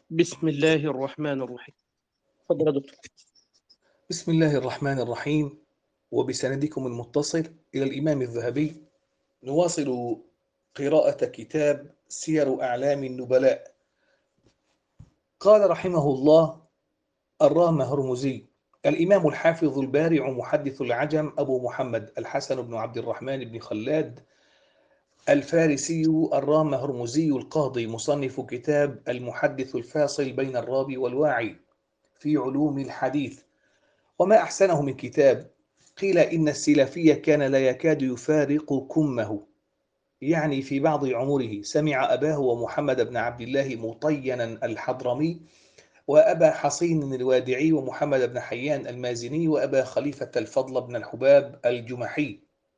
بسم الله الرحمن الرحيم. اتفضل يا دكتور. بسم الله الرحمن الرحيم. وبسندكم المتصل إلى الإمام الذهبي نواصل قراءة كتاب سير أعلام النبلاء. قال رحمه الله الرام هرمزي الإمام الحافظ البارع محدث العجم أبو محمد الحسن بن عبد الرحمن بن خلاد الفارسي الرام هرمزي القاضي مصنف كتاب المحدث الفاصل بين الراوي والواعي في علوم الحديث. وما أحسنه من كتاب. قيل إن السلفي كان لا يكاد يفارق كمه، يعني في بعض عمره سمع أباه ومحمد بن عبد الله مطينا الحضرمي، وأبا حصين الوادعي، ومحمد بن حيان المازني، وأبا خليفة الفضل بن الحباب الجمحي،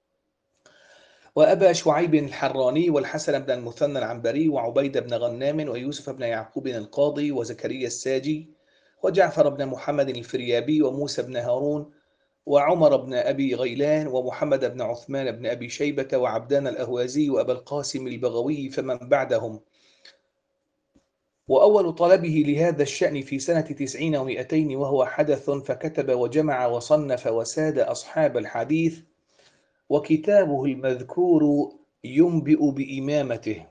وأبا شعيب الحراني، والحسن بن المثنى العنبري، وعبيد بن غنام، ويوسف بن يعقوب القاضي، وزكريا الساجي، وجعفر بن محمد الفريابي، وموسى بن هارون، وعمر بن أبي غيلان، ومحمد بن عثمان بن أبي شيبة، وعبدان الأهوازي، وأبا القاسم البغوي، فمن بعدهم. وأول طلبه لهذا الشأن في سنة 90 و200 وهو حدث، فكتب وجمع وصنف وساد أصحاب الحديث، وكتابه المذكور ينبئ بإمامته.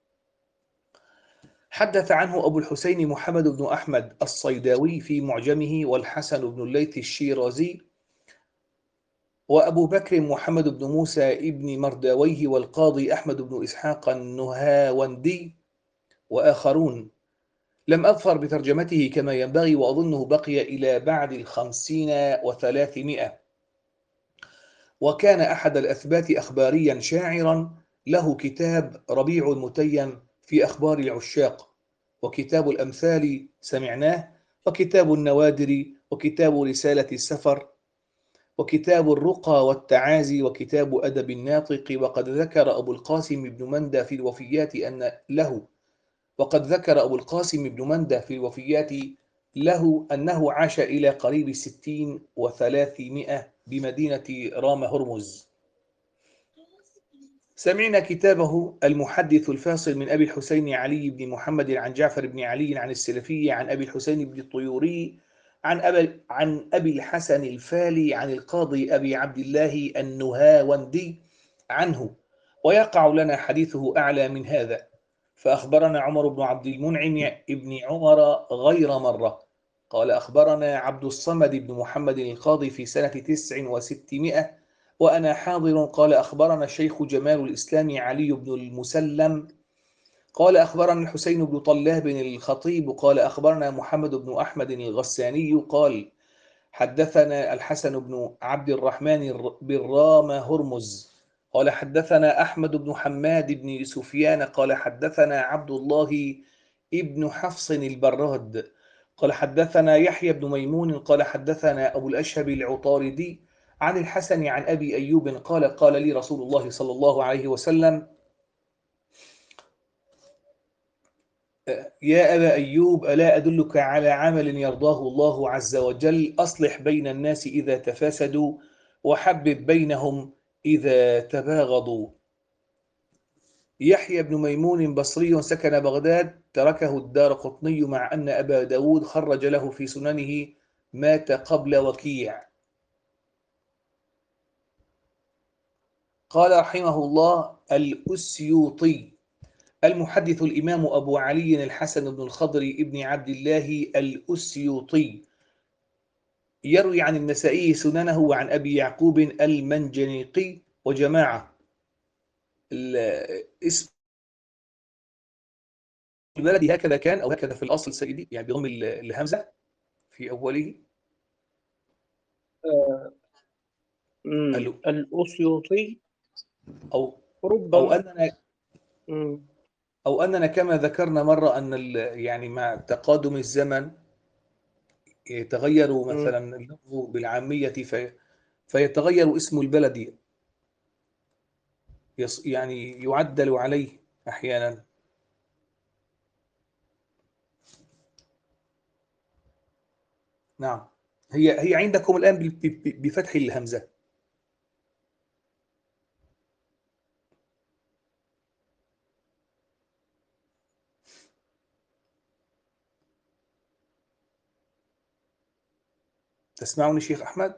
حدث عنه أبو الحسين محمد بن أحمد الصيداوي في معجمه، والحسن بن الليث الشيرازي، وأبو بكر محمد بن موسى ابن مرداويه، والقاضي أحمد بن إسحاق النهاوندي، وآخرون. لم أظفر بترجمته كما ينبغي، وأظنه بقي إلى بعد 50 و300. وكان أحد الأثبات أخباريا شاعرا، له كتاب ربيع المتيم في أخبار العشاق، وكتاب الأمثال سمعناه، وكتاب النوادر، وكتاب رسالة السفر، وكتاب الرقى والتعازي، وكتاب أدب الناطق. وقد ذكر أبو القاسم بن مندى في الوفيات أنه عاش إلى قريب 60 و300 بمدينة رام هرمز. سمعنا كتابه المحدث الفاصل من أبي الحسين علي بن محمد عن جعفر بن علي عن السلفي عن أبي الحسين بن الطيوري عن أبي الحسن الفالي عن القاضي أبي عبد الله النهاوندي عنه، ويقع لنا حديثه أعلى من هذا. فأخبرنا عمر بن عبد المنعم ابن عمر غير مرة قال أخبرنا عبد الصمد بن محمد القاضي في سنة 69 و600 وأنا حاضر قال أخبرنا الشيخ جمال الإسلام علي بن المسلم قال أخبرنا الحسين بن طلاب الخطيب قال أخبرنا محمد بن أحمد الغساني قال حدثنا الحسن بن عبد الرحمن بالرام هرمز قال حدثنا أحمد بن حماد بن سفيان قال حدثنا عبد الله ابن حفص البراد قال حدثنا يحيى بن ميمون قال حدثنا أبو الأشهب العطاردي عن الحسن عن أبي أيوب قال قال لي رسول الله صلى الله عليه وسلم يا أبا أيوب ألا أدلك على عمل يرضاه الله عز وجل أصلح بين الناس إذا تفاسدوا وحبب بينهم إذا تباغضوا. يحيى بن ميمون بصري سكن بغداد، تركه الدارقطني مع أن أبا داود خرج له في سننه، مات قبل وكيع. قال رحمه الله الأسيوطي المحدث الإمام أبو علي الحسن بن الخضر ابن عبد الله الأسيوطي يروي عن النسائي سننه وعن أبي يعقوب المنجنيقي وجماعة. اسم البلد هكذا كان أو هكذا في الأصل سيدي، يعني بضم الهمزة في أوله. الأسيوطي أو أو ربما. أننا مم. أو أننا كما ذكرنا مرة أن يعني مع تقادم الزمن يتغير مم. مثلا اللفظ بالعامية فيتغير اسم البلد، يعني يعدل عليه أحيانا. نعم، هي عندكم الآن بفتح الهمزة. تسمعني شيخ أحمد؟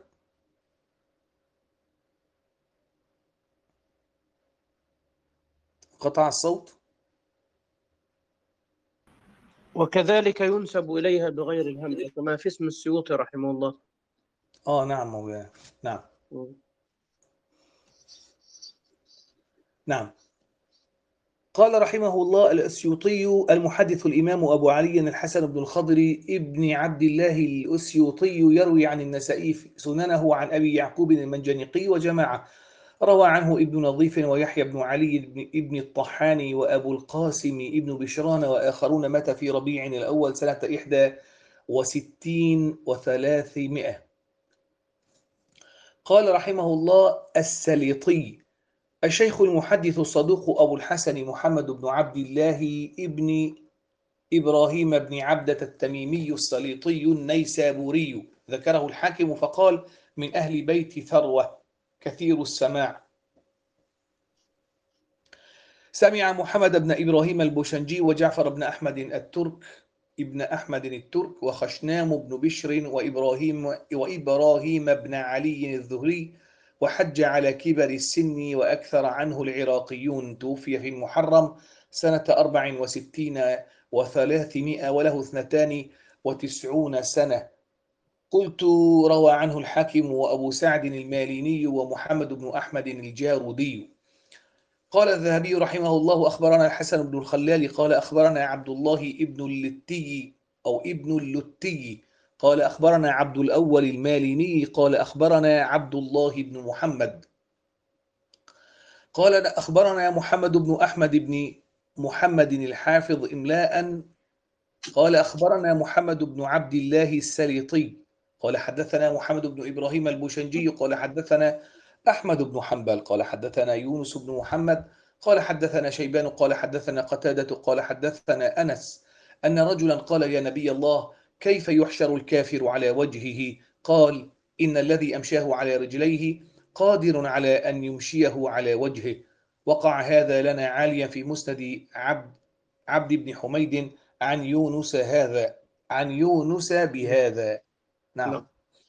قطع الصوت. وكذلك ينسب إليها بغير الهمزة كما في اسم السيوطي رحمه الله. نعم مولانا. نعم. نعم. قال رحمه الله الأسيوطي المحدث الإمام أبو علي الحسن بن الخضر ابن عبد الله الأسيوطي يروي عن النسائي سننه عن أبي يعقوب المنجنيقي وجماعة، روى عنه ابن نظيف ويحيى بن علي ابن الطحاني وأبو القاسم ابن بشران وآخرون، مات في ربيع الأول سنة 61 و300. قال رحمه الله السليطي الشيخ المحدث الصدوق أبو الحسن محمد بن عبد الله ابن إبراهيم بن عبدة التميمي السليطي النيسابوري، ذكره الحاكم فقال من أهل بيت ثروة كثير السماع. سمع محمد بن إبراهيم البوشنجي وجعفر بن أحمد الترك وخشنام بن بشر وإبراهيم بن علي الذهري، وحج على كبر السن وأكثر عنه العراقيون، توفي في المحرم سنة 64 و300 وله 92 سنة. قلت روى عنه الحاكم وأبو سعد الماليني ومحمد بن أحمد الجارودي. قال الذهبي رحمه الله أخبرنا الحسن بن الخلال قال أخبرنا عبد الله ابن اللتي قال أخبرنا عبد الأول الماليني قال أخبرنا عبد الله بن محمد قال أخبرنا محمد بن أحمد بن محمد الحافظ إملاء قال أخبرنا محمد بن عبد الله السليطي قال حدثنا محمد بن إبراهيم البوشنجي قال حدثنا أحمد بن حنبل قال حدثنا يونس بن محمد قال حدثنا شيبان قال حدثنا قتادة قال حدثنا أنس أن رجلا قال يا نبي الله كيف يحشر الكافر على وجهه؟ قال إن الذي أمشاه على رجليه قادر على أن يمشيه على وجهه. وقع هذا لنا عاليا في مسند عبد بن حميد عن يونس بهذا. نعم.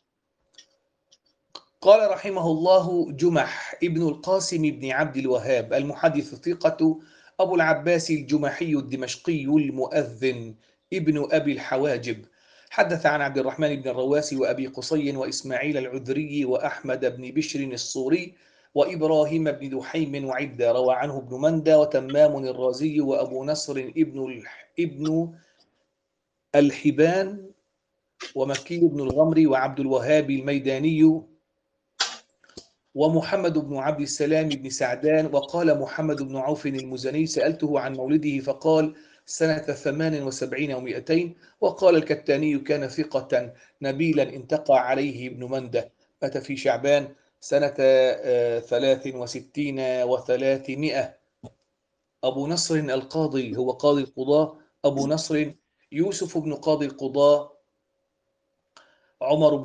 قال رحمه الله جمح ابن القاسم بن عبد الوهاب المحدث ثقة أبو العباس الجمحي الدمشقي المؤذن ابن أبي الحواجب، حدث عن عبد الرحمن بن الرواسي وأبي قصي وإسماعيل العذري وأحمد بن بشر الصوري وإبراهيم بن دحيم وعبدة، روى عنه ابن مندى وتمام الرازي وأبو نصر ابن الحبان ومكي بن الغمري وعبد الوهاب الميداني ومحمد بن عبد السلام بن سعدان. وقال محمد بن عوف المزني سألته عن مولده فقال سنة 78 و200. وقال الكتاني كان ثقة نبيلا انتقى عليه ابن مندة، مات في شعبان سنة 63 و300. أبو نصر القاضي هو قاضي القضاة أبو نصر يوسف بن قاضي القضاة عمر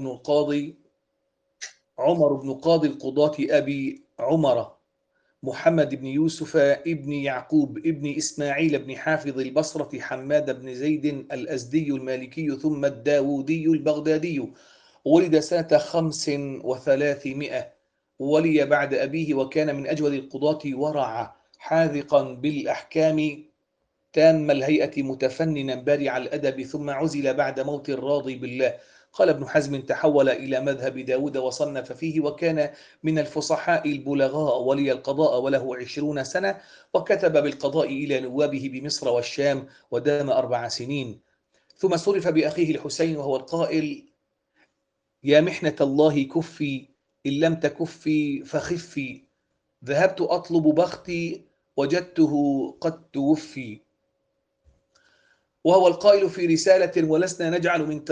بن قاضي القضاة أبي عمر محمد بن يوسف ابن يعقوب ابن إسماعيل بن حافظ البصرة حماد بن زيد الأزدي المالكي ثم الداودي البغدادي، ولد سنة 35 و300، ولي بعد أبيه وكان من أجود القضاة ورعا حاذقا بالأحكام تام الهيئة متفننا بارع الأدب، ثم عزل بعد موت الراضي بالله. قال ابن حزم تحول إلى مذهب داود وصنف فيه، وكان من الفصحاء البلغاء ولي القضاء وله 20 سنة، وكتب بالقضاء إلى نوابه بمصر والشام ودام 4 سنين، ثم صرف بأخيه الحسين وهو القائل يا محنة الله كفي إن لم تكفي فخفي، ذهبت أطلب بختي وجدته قد توفي. وهو القائل في رسالة ولسنا نجعل من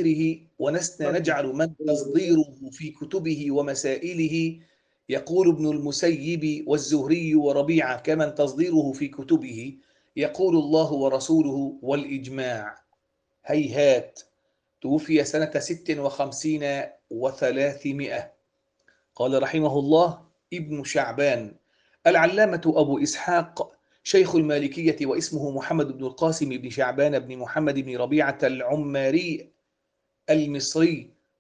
تصديره في كتبه ومسائله، يقول ابن المسيب والزهري وربيعة كمن تصديره في كتبه، يقول الله ورسوله والإجماع. هيهات. توفي سنة 56 و300. قال رحمه الله ابن شعبان العلامة أبو إسحاق شيخ المالكية واسمه محمد بن القاسم بن شعبان بن محمد بن ربيعة العماري المصري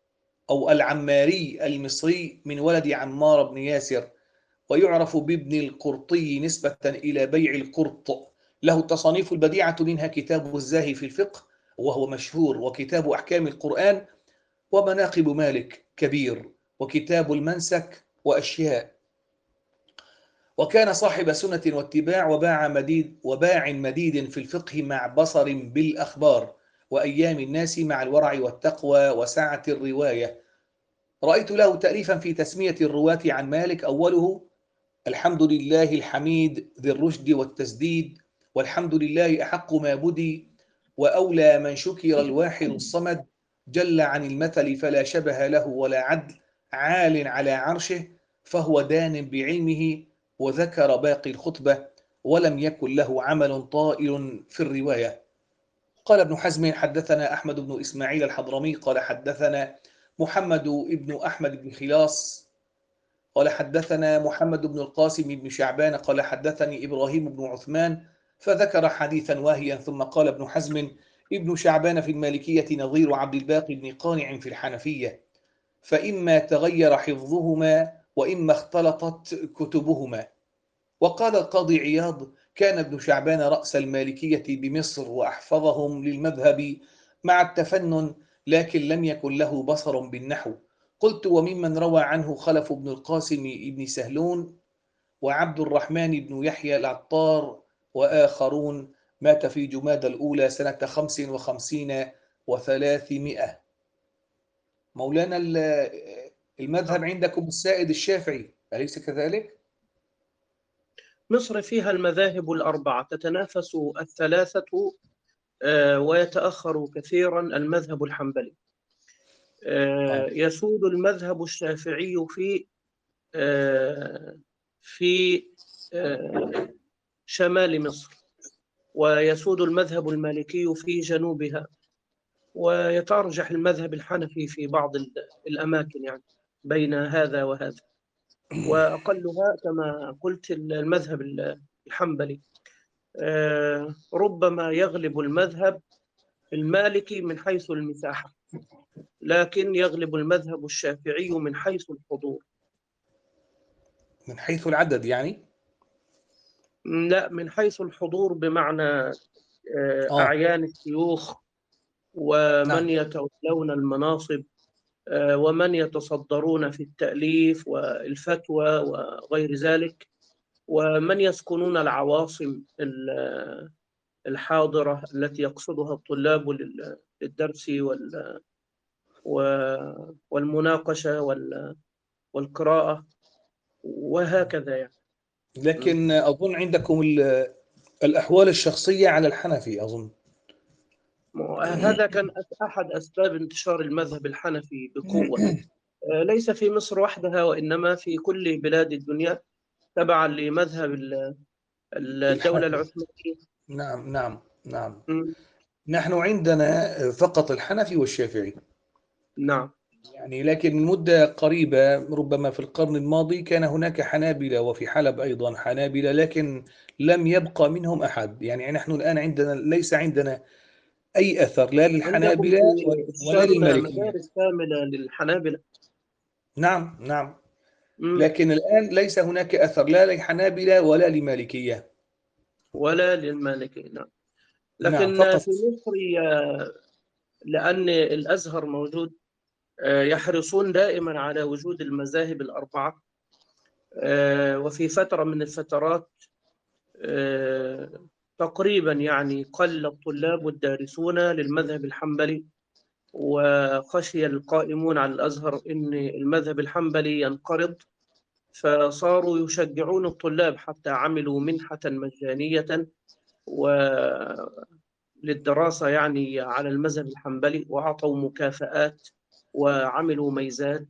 أو العماري المصري من ولد عمار بن ياسر، ويعرف بابن القرطي نسبة إلى بيع القرط. له تصانيف البديعة، منها كتاب الزاهي في الفقه وهو مشهور، وكتاب أحكام القرآن، ومناقب مالك كبير، وكتاب المنسك، وأشياء. وكان صاحب سنة واتباع، وباع مديد في الفقه مع بصر بالأخبار، وأيام الناس مع الورع والتقوى وسعة الرواية. رأيت له تأليفا في تسمية الرواة عن مالك، أوله: الحمد لله الحميد ذي الرشد والتسديد، والحمد لله أحق ما بدي، وأولى من شكر الواحد الصمد، جل عن المثل فلا شبه له ولا عدل، عال على عرشه فهو دان بعلمه، وذكر باقي الخطبة، ولم يكن له عمل طائل في الرواية. قال ابن حزم: حدثنا أحمد بن إسماعيل الحضرمي قال حدثنا محمد بن أحمد بن خلاص قال حدثنا محمد بن القاسم بن شعبان قال حدثني إبراهيم بن عثمان، فذكر حديثا واهيا، ثم قال ابن حزم: ابن شعبان في المالكية نظير عبد الباقي بن قانع في الحنفية، فإما تغير حفظهما وإما اختلطت كتبهما. وقال القاضي عياض: كان ابن شعبان رأس المالكية بمصر وأحفظهم للمذهب مع التفنن، لكن لم يكن له بصر بالنحو. قلت: وممن روى عنه خلف بن القاسم بن سهلون، وعبد الرحمن بن يحيى العطار، وآخرون. مات في جمادى الأولى سنة 55 و300. مولانا، المذهب عندكم السائد الشافعي، أليس كذلك؟ مصر فيها المذاهب الأربعة تتنافس الثلاثة، ويتأخر كثيرا المذهب الحنبلي. يسود المذهب الشافعي في شمال مصر، ويسود المذهب المالكي في جنوبها، ويتأرجح المذهب الحنفي في بعض الأماكن، يعني بين هذا وهذا، وأقلها كما قلت المذهب الحنبلي. ربما يغلب المذهب المالكي من حيث المساحة، لكن يغلب المذهب الشافعي من حيث الحضور. من حيث العدد يعني؟ لا، من حيث الحضور، بمعنى أعيان الشيوخ، نعم. ومن يتولون المناصب، ومن يتصدرون في التأليف والفتوى وغير ذلك، ومن يسكنون العواصم الحاضرة التي يقصدها الطلاب للدرس والمناقشة والقراءة، وهكذا يعني. لكن أظن عندكم الأحوال الشخصية على الحنفي أظن. هذا كان أحد أسباب انتشار المذهب الحنفي بقوة، ليس في مصر وحدها، وإنما في كل بلاد الدنيا، تبعا لمذهب الدولة الحنفي. العثمانية. نعم نعم نعم. م. نحن عندنا فقط الحنفي والشافعي نعم. يعني، لكن من مدة قريبة ربما في القرن الماضي كان هناك حنابلة، وفي حلب أيضا حنابلة، لكن لم يبقى منهم أحد. يعني نحن الآن ليس عندنا أي أثر لا عندكم للحنابلة في ولا الشام للمالكية. مدارس كاملة للحنابلة. نعم نعم. م. لكن الآن ليس هناك أثر لا للحنابلة ولا للمالكية. ولا للمالكية، نعم. نعم لكن فقط. في مصر، لأن الأزهر موجود، يحرصون دائما على وجود المذاهب الأربعة. وفي فترة من الفترات تقريبا يعني قل الطلاب الدارسون للمذهب الحنبلي، وخشي القائمون على الأزهر أن المذهب الحنبلي ينقرض، فصاروا يشجعون الطلاب، حتى عملوا منحة مجانية للدراسة يعني على المذهب الحنبلي، وأعطوا مكافآت وعملوا ميزات،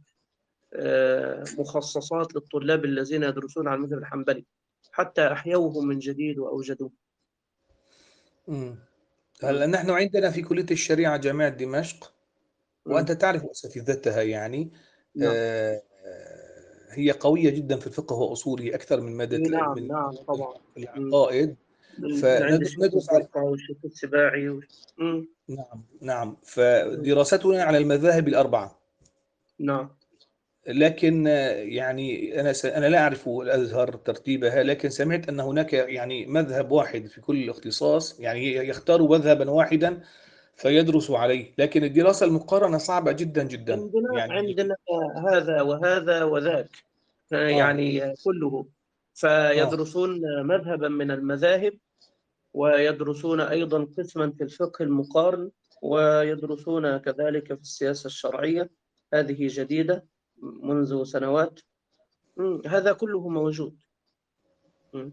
مخصصات للطلاب الذين يدرسون على المذهب الحنبلي، حتى أحيوه من جديد وأوجدوه. مم. هلا نحن عندنا في كلية الشريعة جامعة دمشق، وأنت تعرف أساتذتها يعني. نعم. هي قوية جدا في الفقه وأصوله أكثر من نعم. من نعم طبعا. العقائد. من عند الشيخ فندرس الزرقاء والشيخ السباعي نعم نعم. فدراستنا على المذاهب الأربعة. نعم. لكن يعني أنا لا أعرف الأزهر ترتيبها، لكن سمعت أن هناك يعني مذهب واحد في كل اختصاص، يعني يختار مذهبا واحدا فيدرس عليه، لكن الدراسة المقارنة صعبة جدا جدا يعني. عندنا هذا وهذا وذاك، آه يعني كله. آه فيدرسون مذهبا من المذاهب، ويدرسون أيضا قسما في الفقه المقارن، ويدرسون كذلك في السياسة الشرعية. هذه جديدة منذ سنوات. هذا كله موجود. مم.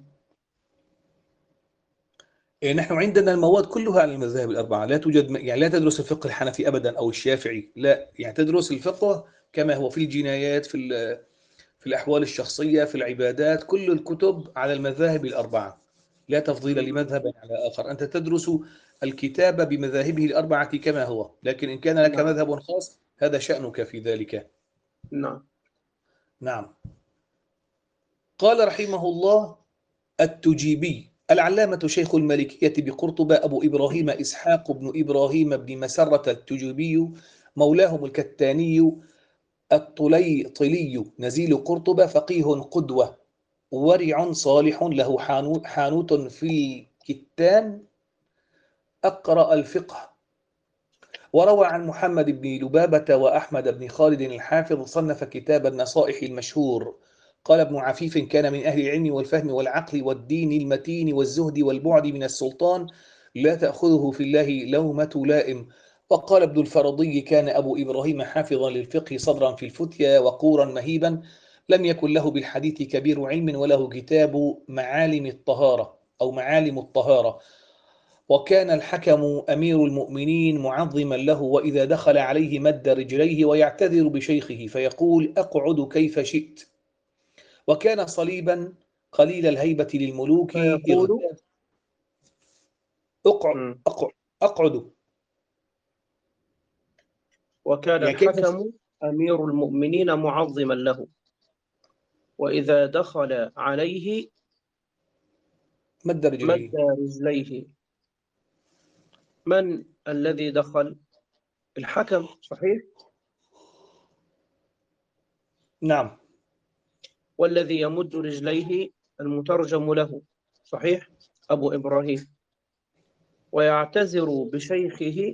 نحن عندنا المواد كلها على المذاهب الأربعة، لا توجد يعني لا تدرس الفقه الحنفي أبدا أو الشافعي، لا، يعني تدرس الفقه كما هو في الجنايات، في الأحوال الشخصية، في العبادات، كل الكتب على المذاهب الأربعة، لا تفضيل مم. لمذهب على آخر. أنت تدرس الكتاب بمذاهبه الأربعة كما هو، لكن إن كان لك نعم. مذهب خاص هذا شأنك في ذلك. نعم. نعم. قال رحمه الله التجيبي العلامة شيخ المالكية بقرطبة أبو إبراهيم إسحاق بن إبراهيم بن مسرة التجيبي مولاهم الكتاني الطليطلي نزيل قرطبة، فقيه قدوة ورع صالح له حانوت في الكتان، أقرأ الفقه. وروى عن محمد بن لبابة وأحمد بن خالد الحافظ صنف كتاب النصائح المشهور. قال ابن عفيف كان من أهل العلم والفهم والعقل والدين المتين والزهد والبعد من السلطان، لا تأخذه في الله لومة لائم. وقال ابن الفرضي كان أبو إبراهيم حافظا للفقه صدرا في الفتيا وقورا مهيبا، لم يكن له بالحديث كبير علم، وله كتاب معالم الطهارة أو معالم الطهارة. وكان الحكم أمير المؤمنين معظما له، وإذا دخل عليه مد رجليه ويعتذر بشيخه فيقول أقعد كيف شئت. وكان صليبا قليل الهيبة للملوك فيقول. مم. أقعد. وكان يعني كيف الحكم أمير المؤمنين معظما له، وإذا دخل عليه مد مد رجليه. رجليه. من الذي دخل؟ الحكم، صحيح. نعم. والذي يمد رجليه المترجم له، صحيح، أبو إبراهيم. ويعتذر بشيخه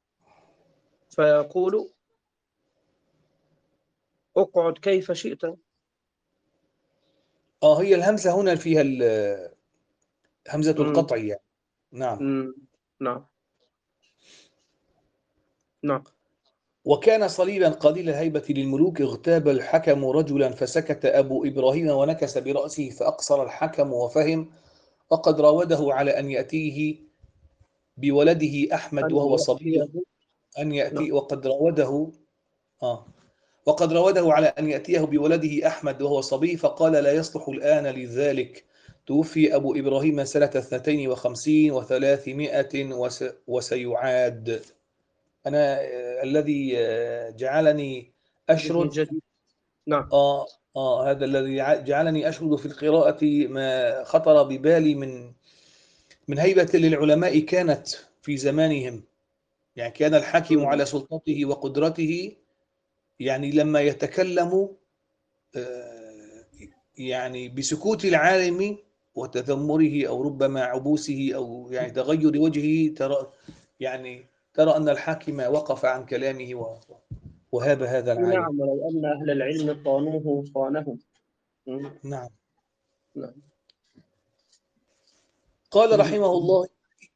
فيقول اقعد كيف شئت. هي الهمزة هنا فيها همزة مم. القطع يعني. نعم. مم. نعم. نعم. وكان صليبا قليل الهيبة للملوك، اغتاب الحكم رجلا فسكت أبو إبراهيم ونكس برأسه فأقصر الحكم وفهم. وقد راوده على أن يأتيه بولده أحمد أن وهو صبي، يأتيه. أن يأتي نعم. آه وقد راوده على أن يأتيه بولده أحمد وهو صبي، فقال لا يصلح الآن لذلك. توفي أبو إبراهيم سنة 52 و300 وسيعاد. أنا الذي جعلني هذه أشرد. جديد. نعم. هذا الذي جعلني أشرد في القراءة ما خطر ببالي من هيبة للعلماء كانت في زمانهم. يعني كان الحاكم مم. على سلطته وقدرته، يعني لما يتكلم يعني بسكوت العالم وتذمره أو ربما عبوسه أو يعني تغير وجهه، ترى أن الحاكم وقف عن كلامه وهاب هذا العالم. نعم، ولو أن أهل العلم صانوه صانهم. مم. نعم. نعم. قال رحمه الله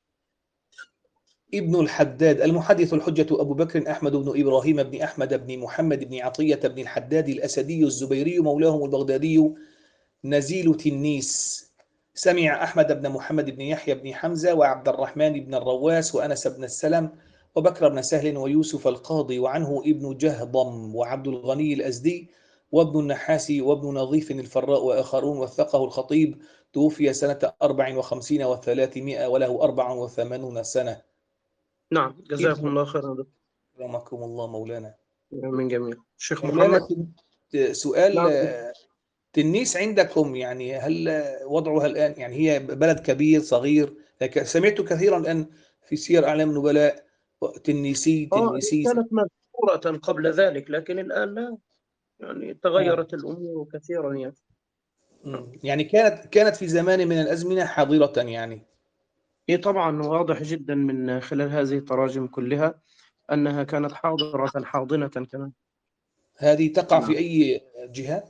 ابن الحداد المحدث الحجة أبو بكر أحمد بن إبراهيم بن أحمد بن محمد بن عطية بن الحداد الأسدي الزبيري مولاهم البغدادي نزيل تنيس. سمع أحمد بن محمد بن يحيى بن حمزة وعبد الرحمن بن الرواس وأنس بن السلم وبكر بن سهل ويوسف القاضي، وعنه ابن جهضم وعبد الغني الأزدي وابن النحاس وابن نظيف الفراء وآخرون. وثقه الخطيب. توفي سنة 54 و300 وله 84 سنة. نعم، جزاكم ابن الله خيرا. رحمكم الله مولانا. من جميع الشيخ مولانا، محمد. سؤال. نعم. تنيس عندكم يعني هل وضعها الآن، يعني هي بلد كبير صغير؟ سمعت كثيرا الآن في سير أعلام النبلاء هي تنيسي. كانت مدينة مشهورة قبل ذلك، لكن الآن لا، يعني تغيرت الأمور كثيرا يعني. يعني كانت في زمان من الأزمنة حاضرة يعني. إيه طبعا، واضح جدا من خلال هذه التراجم كلها أنها كانت حاضرة حاضنة كمان. هذه تقع نعم. في أي جهة؟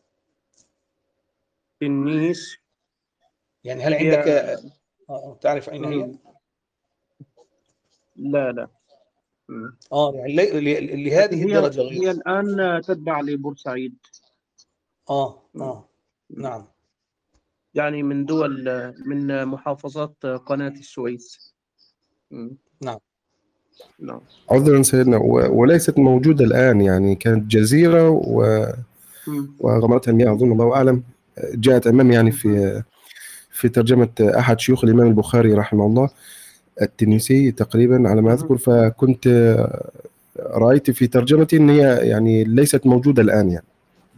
النيس يعني هل هي عندك تعرف أين هي؟ مم. لا لا. مم. يعني لكن لهذه هي الدرجة غير. هي الآن تتبع لبورسعيد. مم. مم. نعم. يعني من محافظات قناة السويس. مم. نعم. نعم. عذرا سيدنا، وليست موجودة الآن، يعني كانت جزيرة مم. وغمرتها المياه أظن، الله أعلم. جاءت أمامي يعني في ترجمة أحد شيوخ الإمام البخاري رحمه الله، التنيسي تقريبا على ما مم. أذكر، فكنت رأيت في ترجمتي أن هي يعني ليست موجودة الآن يعني.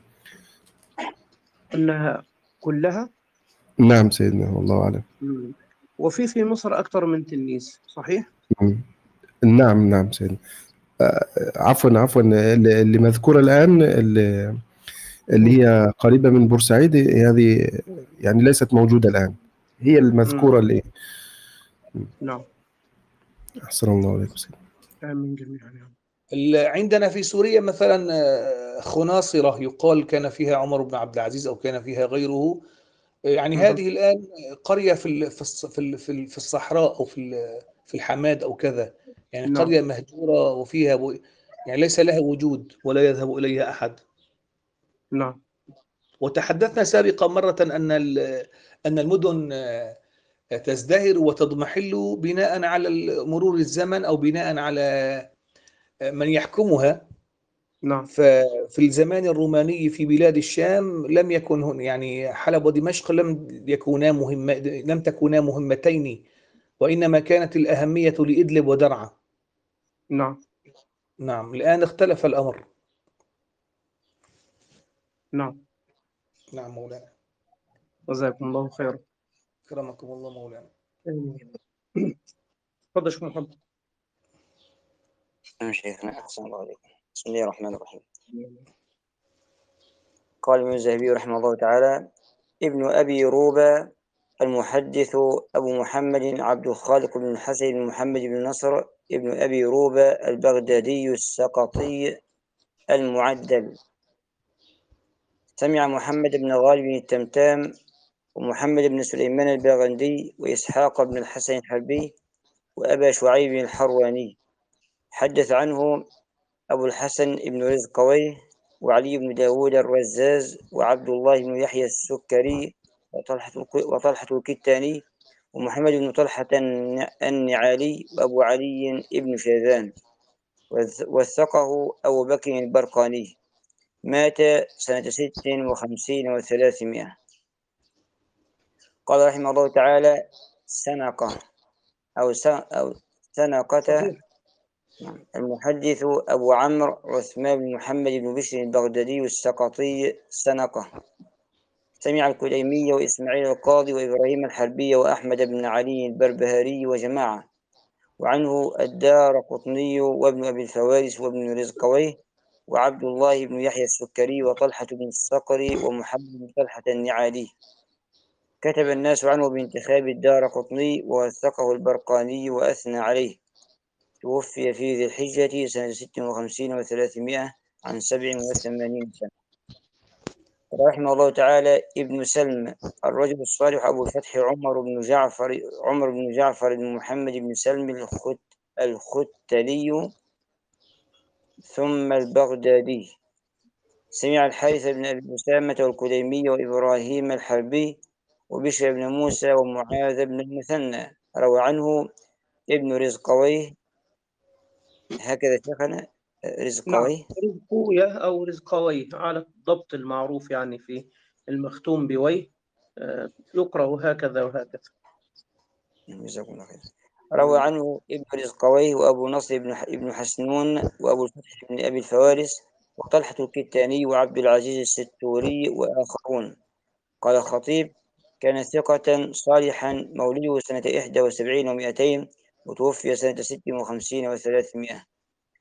أنها كلها. نعم سيدنا، والله أعلم. مم. وفي مصر أكثر من تلميذ، صحيح؟ نعم نعم سيدنا. عفوا، اللي مذكورة الآن، اللي مم. هي قريبة من بورسعيد، هذه يعني ليست موجودة الآن، هي مم. المذكورة اللي. نعم. أحسن الله عليكم سيدنا. آمين جميعا يعني. عندنا في سوريا مثلا خناصرة يقال كان فيها عمر بن عبد العزيز أو كان فيها غيره. يعني مم. هذه الآن قرية في الصحراء أو في الحماد أو كذا، يعني نعم. قرية مهجورة وفيها يعني ليس لها وجود ولا يذهب إليها أحد. نعم. وتحدثنا سابقا مرة أن المدن تزدهر وتضمحل بناء على مرور الزمن أو بناء على من يحكمها. نعم. ففي الزمان الروماني في بلاد الشام لم يكن يعني حلب ودمشق لم تكونا مهمتين، وإنما كانت الأهمية لإدلب ودرعا. نعم. نعم، الآن اختلف الأمر. نعم. نعم مولانا. جزاكم الله خيرا. كرمكم الله مولانا. آمين. تفضل شيخ محمد. نعم شيخنا، أحسن الله عليكم. بسم الله الرحمن الرحيم. قال ابن الذهبي رحمه الله تعالى: ابن أبي روبة المحدث أبو محمد عبد الخالق بن الحسن بن محمد بن نصر ابن أبي روبة البغدادي السقطي المعدل. سمع محمد بن غالب بن التمتام ومحمد بن سليمان الباغندي وإسحاق بن الحسن الحربي وأبا شعيب الحرواني. حدث عنه أبو الحسن بن رزقويه وعلي بن داود الرزاز وعبد الله بن يحيى السكري وطلحة الكتاني ومحمد بن طلحة النعالي وأبو علي بن شاذان. وثقه أبو بكر البرقاني. مات سنة 56 و300. قال رحمه الله تعالى: سنقة أو سنقة. صحيح. المحدث أبو عمرو عثمان بن محمد بن بشر البغدادي السقطي سنقة. سمع الكليمي وإسماعيل القاضي وإبراهيم الحربي وأحمد بن علي البربهاري وجماعة. وعنه الدارقطني وابن أبي الفوارس وابن رزقويه وعبد الله بن يحيى السكري وطلحة بن الصقري ومحمد بن طلحة النعالي. كتب الناس عنه بانتخاب الدارقطني ووثقه البرقاني وأثنى عليه. توفي في ذي الحجة سنة 56 و300 عن 87 سنة. رحمه الله تعالى: ابن سلم الرجل الصالح أبو الفتح عمر بن جعفر بن محمد بن سلم الختلي ثم البغدادي. سمع الحارث بن أبي أسامة والكليمي وإبراهيم الحربي وبشر بن موسى ومعاذ بن المثنى. روى عنه ابن رزقويه. هكذا شيخنا، نعم، رزقويه. رزقوية أو رزقويه على الضبط المعروف، يعني في المختوم بويه يقرأ هكذا وهكذا. جزاكم الله خير. روى عنه ابن رزقويه وأبو نصر بن حسنون وأبو الفتح بن أبي الفوارس وطلحة الكتاني وعبد العزيز الستوري وآخرون. قال الخطيب: كان ثقة صالحا، مولده سنة 71 و200 وتوفي سنة 56 و300.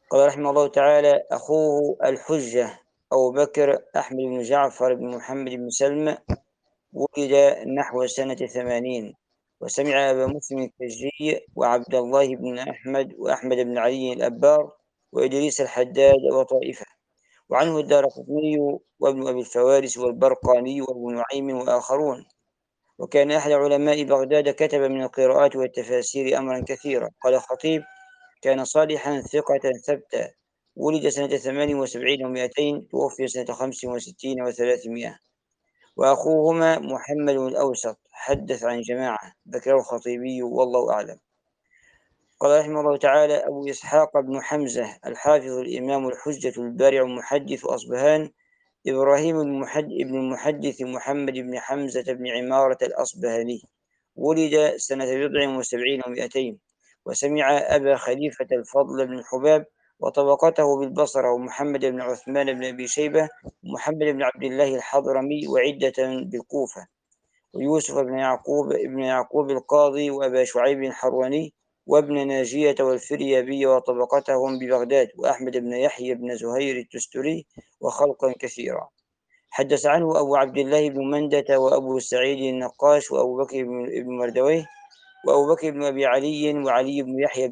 قال رحمه الله تعالى: أخوه الحجة أبو بكر أحمد بن جعفر بن محمد بن سلم ولد نحو سنة 80، وسمع أبا مسلم الكجي وعبد الله بن أحمد وأحمد بن علي الأبار وإدريس الحداد وطائفة، وعنه الدارقطني وابن أبي الفوارس والبرقاني وابن نعيم وآخرون. وكان أحد علماء بغداد، كتب من القراءات والتفاسير أمرا كثيرا. قال الخطيب: كان صالحا ثقة ثبتا، ولد سنة 78 و200، توفي سنة 65 و300. وأخوهما محمد الأوسط حدث عن جماعة، ذكره الخطيبي والله أعلم. قال رحمه الله تعالى: أبو إسحاق بن حمزة الحافظ الإمام الحجة البارع محدث أصبهان، إبراهيم ابن المحدث محمد بن حمزة بن عمارة الأصبهاني، ولد سنة 77 و200، وسمع أبا خليفة الفضل بن الحباب وطبقته بالبصرة ومحمد بن عثمان بن أبي شيبة ومحمد بن عبد الله الحضرمي وعدة بالكوفة، ويوسف بن يعقوب القاضي وأبا شعيب الحرواني وابن ناجية والفريابي وطبقتهم ببغداد وأحمد بن يحيى بن زهير التستري وخلقا كثيرا. حدث عنه أبو عبد الله بن مندة وأبو سعيد النقاش وأبو بكر بن مردويه وأبو بكر بن أبي علي وعلي بن يحيى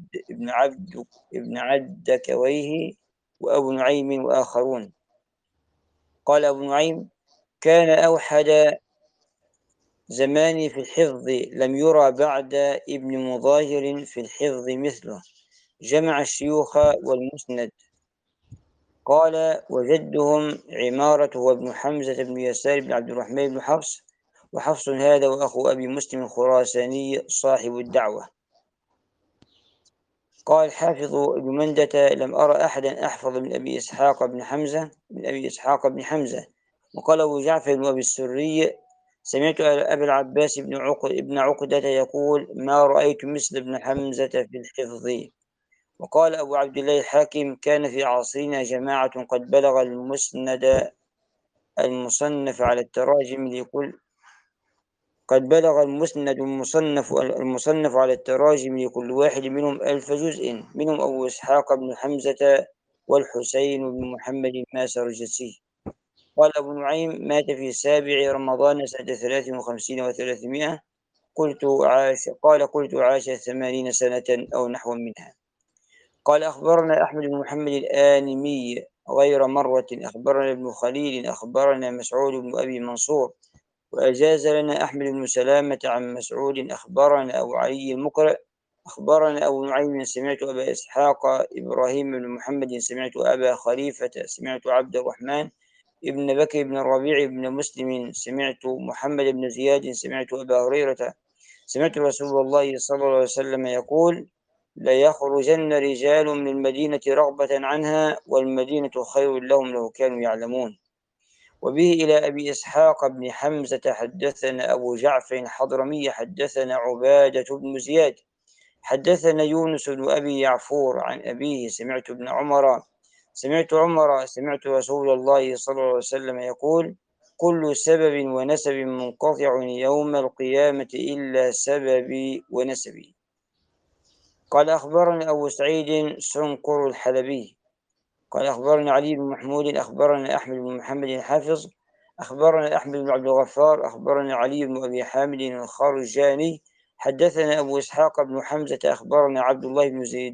بن عبدكويه وأبو نعيم وآخرون. قال أبو نعيم: كان أوحد زماني في الحفظ، لم يرى بعد ابن مظاهر في الحفظ مثله، جمع الشيوخ والمسند. قال: وجدهم عمارة وابن حمزة بن يسار بن عبد الرحمن بن حفص، وحفص هذا وأخو أبي مسلم الخراساني صاحب الدعوة. قال حافظ ابن مندة: لم أرى أحدا أحفظ من أبي إسحاق بن حمزة. وقال أبو جعفر بن أبي السري: سمعت أبا العباس ابن عقدة يقول: ما رأيت مثل ابن حمزة في الحفظ. وقال أبو عبد الله الحاكم: كان في عصرنا جماعة قد بلغ المصنف على التراجم لكل واحد منهم 1000 جزء، منهم أبو إسحاق بن حمزة والحسين بن محمد الماسرجسي. قال أبو نعيم: مات في 7 رمضان سنة 53 و300. قلت عاش 80 سنة أو نحو منها. قال: أخبرنا أحمد بن محمد الآنمي غير مرة، أخبرنا ابن خليل، أخبرنا مسعود بن أبي منصور، وأجاز لنا أحمد بن سلامة عن مسعود، أخبرنا أبو علي المقرئ، أخبرنا أبو نعيم: سمعت أبا إسحاق إبراهيم بن محمد، سمعت أبا خليفة، سمعت عبد الرحمن ابن بكر بن الربيع بن مسلم، سمعت محمد بن زياد، سمعت أبا هريرة، سمعت رسول الله صلى الله عليه وسلم يقول: ليخرجن رجال من المدينة رغبة عنها، والمدينة خير لهم لو كانوا يعلمون. وبه إلى أبي إسحاق بن حمزة حدثنا أبو جعفر الحضرمي حدثنا عبادة بن زياد حدثنا يونس بن أبي يعفور عن أبيه: سمعت رسول الله صلى الله عليه وسلم يقول: كل سبب ونسب منقطع يوم القيامة إلا سببي ونسبي. قال: أخبرنا أبو سعيد سنقر الحلبي قال: أخبرنا علي بن محمود، أخبرنا أحمد بن محمد الحافظ، أخبرنا أحمد بن عبد الغفار، أخبرنا علي بن أبي حامد الخرجاني، حدثنا أبو إسحاق بن حمزة، أخبرنا عبد الله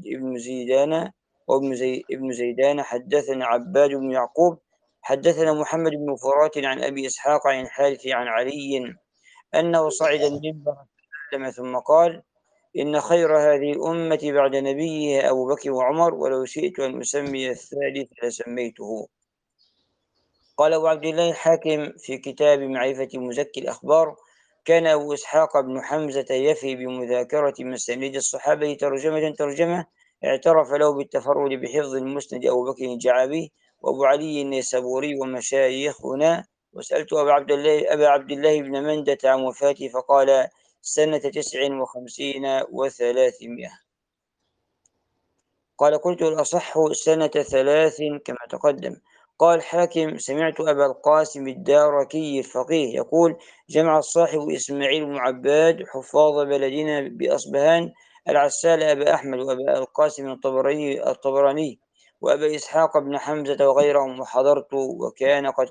ابن زيدان، حدثنا عباد بن يعقوب، حدثنا محمد بن فرات عن أبي إسحاق عن الحارث عن علي أنه صعد المنبر ثم قال: إن خير هذه الأمة بعد نبيها أبو بكر وعمر، ولو شئت أن أسمي الثالث لسميته. قال أبو عبد الله الحاكم في كتاب معرفة مزكي الأخبار: كان أبو إسحاق بن حمزة يفي بمذاكرة مسانيد الصحابة ترجمة اعترف له بالتفرد بحفظ المسند أبو بكر الجعابي وأبو علي النيسابوري ومشايخنا. وسألت أبا عبد الله بن مندة عن وفاته فقال: سنة 59 و300. قال: قلت: الأصح سنة 3 كما تقدم. قال حاكم: سمعت أبا القاسم الداركي الفقيه يقول: جمع الصاحب إسماعيل بن عباد حفاظ بلدنا بأصبهان العسال أبا أحمد وأبا القاسم الطبراني وأبا إسحاق بن حمزة وغيرهم، وحضرت وكان قد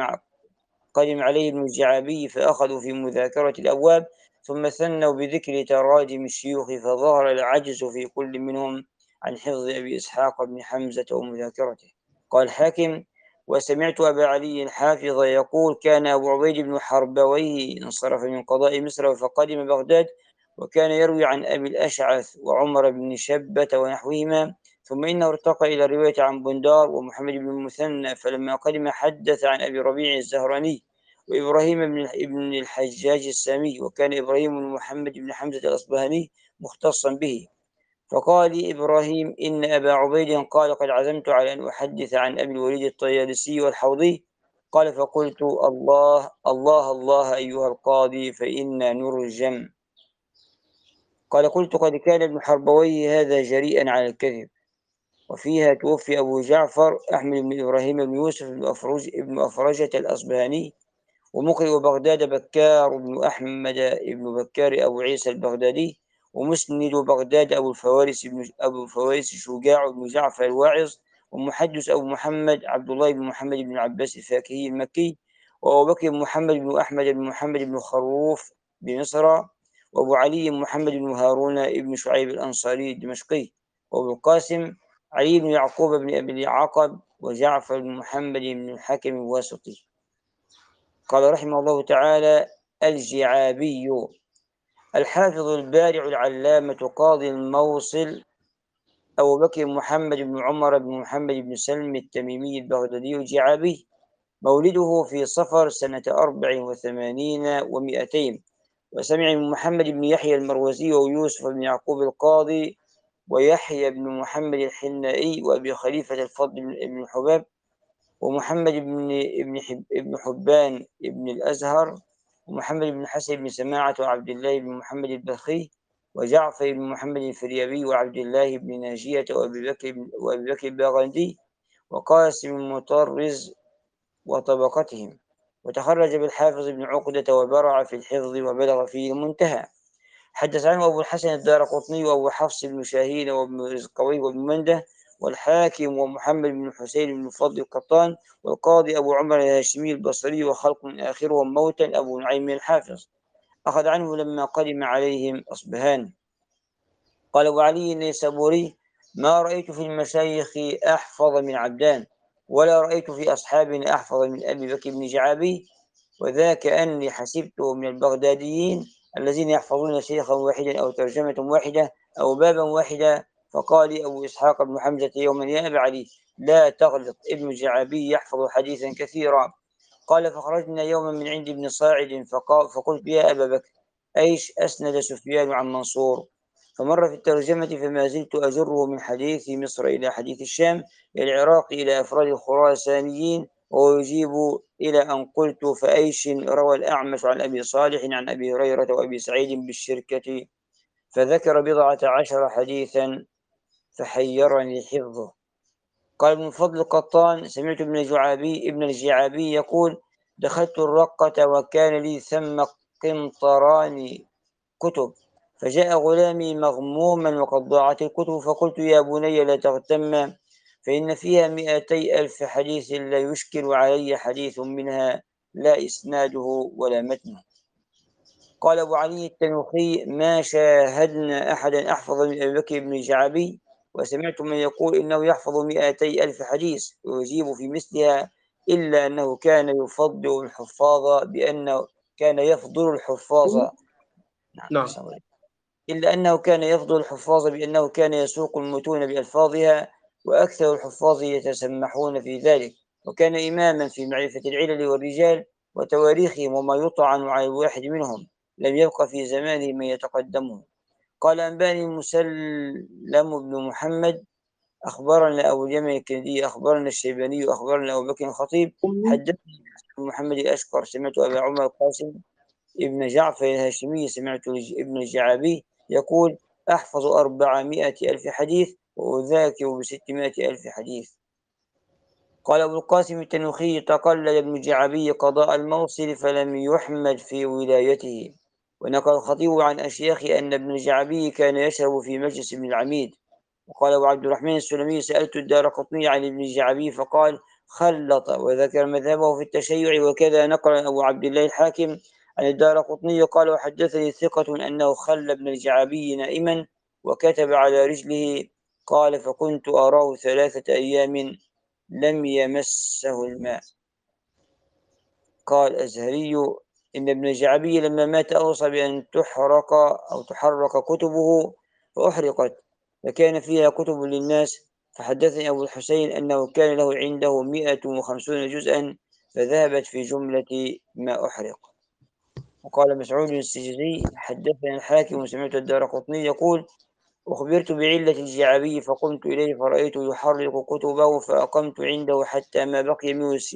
قدم عليه ابن الجعابي فأخذوا في مذاكرة الأبواب، ثم ثنوا بذكر تراجم الشيوخ، فظهر العجز في كل منهم عن حفظ أبي إسحاق بن حمزة ومذاكرته. قال الحاكم: وسمعت أبا علي الحافظ يقول: كان أبو عبيد بن حربويه انصرف من قضاء مصر فقدم بغداد، وكان يروي عن أبي الأشعث وعمر بن شبة ونحوهما، ثم إنه ارتقى إلى الرواية عن بندار ومحمد بن المثنى، فلما قدم حدث عن أبي ربيع الزهراني وإبراهيم بن الحجاج السامي، وكان إبراهيم بن محمد بن حمزة الأصبهاني مختصا به. فقال لي إبراهيم: إن أبا عبيد قال: قد عزمت على أن أحدث عن أبي الوليد الطيالسي والحوضي. قال: فقلت: الله الله الله أيها القاضي، فإنا نرجم. قال: قلت: قد كان ابن حربويه هذا جريئا على الكذب. وفيها توفي أبو جعفر أحمد بن إبراهيم بن يوسف بن أفرجة الأصبهاني، ومقرئ بغداد بكار بن أحمد بن بكار أبو عيسى البغدادي، ومسند بغداد أبو الفوارس شجاع بن جعفر الواعظ، ومحدث أبو محمد عبد الله بن محمد بن عباس الفاكهي المكي، وأبو بكر محمد بن أحمد بن محمد بن خروف بمصر، وأبو علي محمد بن هارون بن شعيب الأنصاري الدمشقي، وأبو القاسم علي بن يعقوب بن أبي العقب، وجعفر بن محمد بن الحكم الواسطي. قال رحمه الله تعالى: الجعابي الحافظ البارع العلامة قاضي الموصل أبو بكر محمد بن عمر بن محمد بن سلم التميمي البغدادي الجعابي، مولده في صفر سنة 84 و200، وسمع من محمد بن يحيى المروزي ويوسف بن يعقوب القاضي ويحيى بن محمد الحنائي وأبي خليفة الفضل بن حباب ومحمد بن حبان بن الأزهر ومحمد بن حسن بن سماعة وعبد الله بن محمد البخي وجعفر بن محمد الفريابي وعبد الله بن ناجية وأبي بكر الباغندي وقاسم مطرز وطبقتهم. وتخرج بالحافظ بن عقدة وبرع في الحفظ وبلغ فيه المنتهى. حدث عنه أبو الحسن الدارقطني وأبو حفص بن شاهين وابن رزقوي وابن منده والحاكم ومحمد بن حسين بن فضل القطان والقاضي أبو عمر الهاشمي البصري وخلق من آخرهم موتا أبو نعيم الحافظ. أخذ عنه لما قدم عليهم أصبهان. قال أبو علي النيسابوري: ما رأيت في المشايخ أحفظ من عبدان، ولا رأيت في أصحابنا أحفظ من أبي بكر بن جعابي، وذاك أني حسبته من البغداديين الذين يحفظون شيخا واحدا أو ترجمة واحدة أو بابا واحدا. فقال لي أبو إسحاق بن حمزة يوما: يا أبا علي، لا تغلط، ابن الجعابي يحفظ حديثا كثيرا. قال: فخرجنا يوما من عند ابن صاعد فقلت: يا أبا بكر، أيش أسند سفيان عن منصور؟ فمر في الترجمة فما زلت أجره من حديث مصر إلى حديث الشام إلى العراق إلى أفراد الخراسانيين، ويجيب إلى أن قلت: فأيش روى الأعمش عن أبي صالح عن أبي هريرة وأبي سعيد بالشركة؟ فذكر 12 حديثا فحيرني حفظه. قال ابن فضل القطان: سمعت ابن الجعابي يقول: دخلت الرقة وكان لي ثم قنطران كتب، فجاء غلامي مغموما وقد ضاعت الكتب، فقلت: يا بني لا تغتم، فإن فيها 200,000 حديث لا يشكل علي حديث منها لا إسناده ولا متنه. قال أبو علي التنوخي: ما شاهدنا أحدا أحفظ من أبي بكر بن الجعابي، وسمعت من يقول إنه يحفظ 200,000 حديث ويجيب في مثلها، إلا أنه كان يفضل الحفاظ بأنه كان يفضل الحفاظ نعم. إلا أنه كان يفضل الحفاظ بأنه كان يسوق المتون بألفاظها، وأكثر الحفاظ يتسمحون في ذلك، وكان إماما في معرفة العلل والرجال وتواريخهم وما يطعن على الواحد منهم، لم يبق في زمانه من يتقدمه. قال: أنباني مسلم بن محمد أخبرنا أبو اليمن الكندي أخبرنا الشيباني أخبرنا أبو بكر الخطيب حدثني محمد الأشقر سمعت أبا عمر القاسم ابن جعفر الهاشمي سمعت ابن الجعابي يقول: أحفظ 400,000 حديث وأذاكر 600,000 حديث. قال أبو القاسم التنوخي: تقلد ابن الجعابي قضاء الموصل فلم يحمد في ولايته، ونقل الخطيب عن أشياخه أن ابن الجعبي كان يشرب في مجلس ابن العميد. وقال أبو عبد الرحمن السلمي: سألت الدارقطني عن ابن الجعبي فقال: خلط، وذكر مذهبه في التشيع. وكذا نقل أبو عبد الله الحاكم عن الدارقطني قال: وحدثني ثقة أنه خل ابن الجعبي نائما وكتب على رجله. قال: فكنت أراه 3 أيام لم يمسه الماء. قال الأزهري: إن ابن الجعبي لما مات أوصى بأن تحرق كتبه فأحرقت، فكان فيها كتب للناس. فحدثني أبو الحسين أنه كان له عنده 150 جزءا فذهبت في جملة ما أحرق. وقال مسعود السجزي: حدثنا الحاكم وسمعت الدارقطني يقول: أخبرت بعلة الجعبي فقمت إليه فرأيته يحرق كتبه فأقمت عنده حتى ما بقي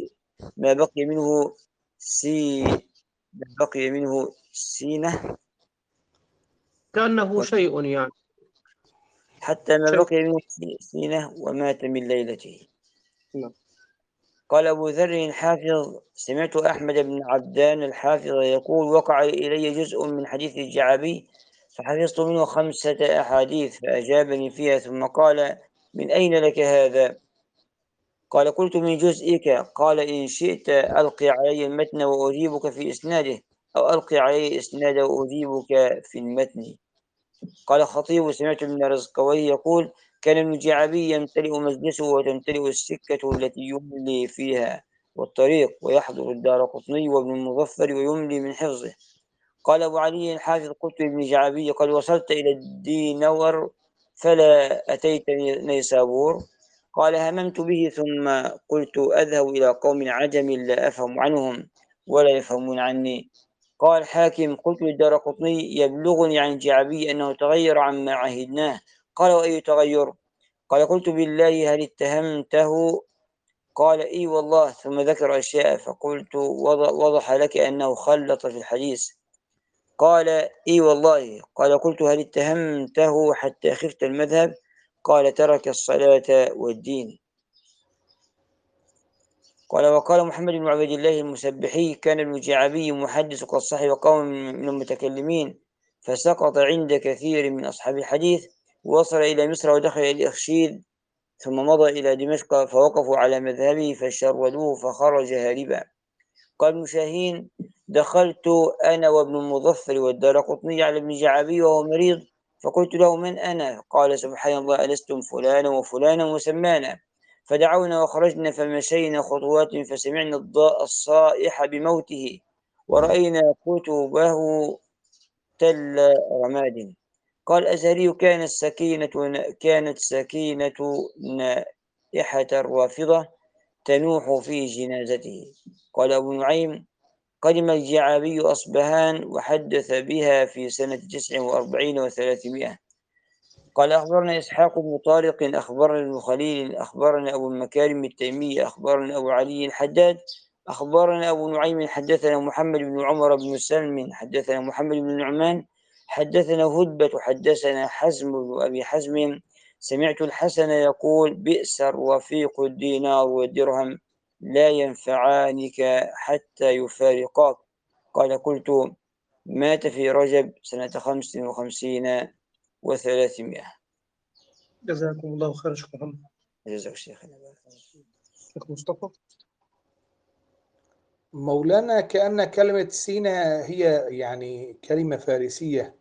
منه سينة، كأنه شيء يعني. حتى ما شيء. بقي منه سينة ومات من ليلته. نعم. قال أبو ذر الحافظ: سمعت أحمد بن عبدان الحافظ يقول: وقع إلي جزء من حديث الجعبي فحفظت منه 5 أحاديث فأجابني فيها ثم قال: من أين لك هذا؟ قال: قلت: من جزئك. قال: إن شئت ألقي علي المتن وأجيبك في إسناده، أو ألقي علي إسناده وأجيبك في المتن. قال الخطيب: سمعت ابن رزقويه يقول: كان ابن الجعبي يمتلئ مجلسه وتمتلئ السكة التي يملي فيها والطريق، ويحضر الدارقطني وابن المظفر ويملي من حفظه. قال أبو علي الحافظ: قلت لابن الجعبي: قد وصلت إلى الدينور فلا أتيت نيسابور؟ قال: هممت به ثم قلت أذهب إلى قوم عجم لا أفهم عنهم ولا يفهمون عني. قال حاكم: قلت للدارقطني: يبلغني عن الجعبي أنه تغير عما عهدناه. قال: وأي تغير؟ قال: قلت: بالله هل اتهمته؟ قال: إي والله. ثم ذكر أشياء فقلت: وضح لك أنه خلط في الحديث؟ قال: إي والله. قال: قلت: هل اتهمته حتى خفت المذهب؟ قال: ترك الصلاة والدين. قال: وقال محمد بن عبد الله المسبحي: كان ابن الجعبي محدث قد صحب قوم من المتكلمين فسقط عند كثير من أصحاب الحديث، ووصل إلى مصر ودخل إلى الإخشيد ثم مضى إلى دمشق فوقفوا على مذهبه فشردوه فخرج هاربا. قال ابن شاهين: دخلت أنا وابن المظفر والدارقطني على ابن الجعبي وهو مريض فقلت له: من أنا؟ قال: سبحان الله، ألستم فلانا وفلانا وسمانا؟ فدعونا وخرجنا فمشينا خطوات فسمعنا الضاء الصائح بموته ورأينا كتبه تل رماد. قال الأزهري: كانت سكينة نائحة الرافضة تنوح في جنازته. قال أبو نعيم: قدم الجعبي أصبهان وحدث بها في سنة 49 و300. قال: أخبرنا إسحاق بن طارق أخبرنا ابن خليل أخبرنا أبو المكارم التيمي أخبرنا أبو علي الحداد أخبرنا أبو نعيم حدثنا محمد بن عمر بن سلم حدثنا محمد بن نعمان حدثنا هدبة حدثنا حزم بن أبي حزم سمعت الحسن يقول: بئس الرفيق الدينار والدرهم لا ينفعانك حتى يفارقاك. قال: قلت: مات في رجب سنة 55 و300. جزاكم الله خير شيخ محمد. جزاك شيخنا. شيخ مصطفى. مولانا كأن كلمة سينا هي يعني كلمة فارسية،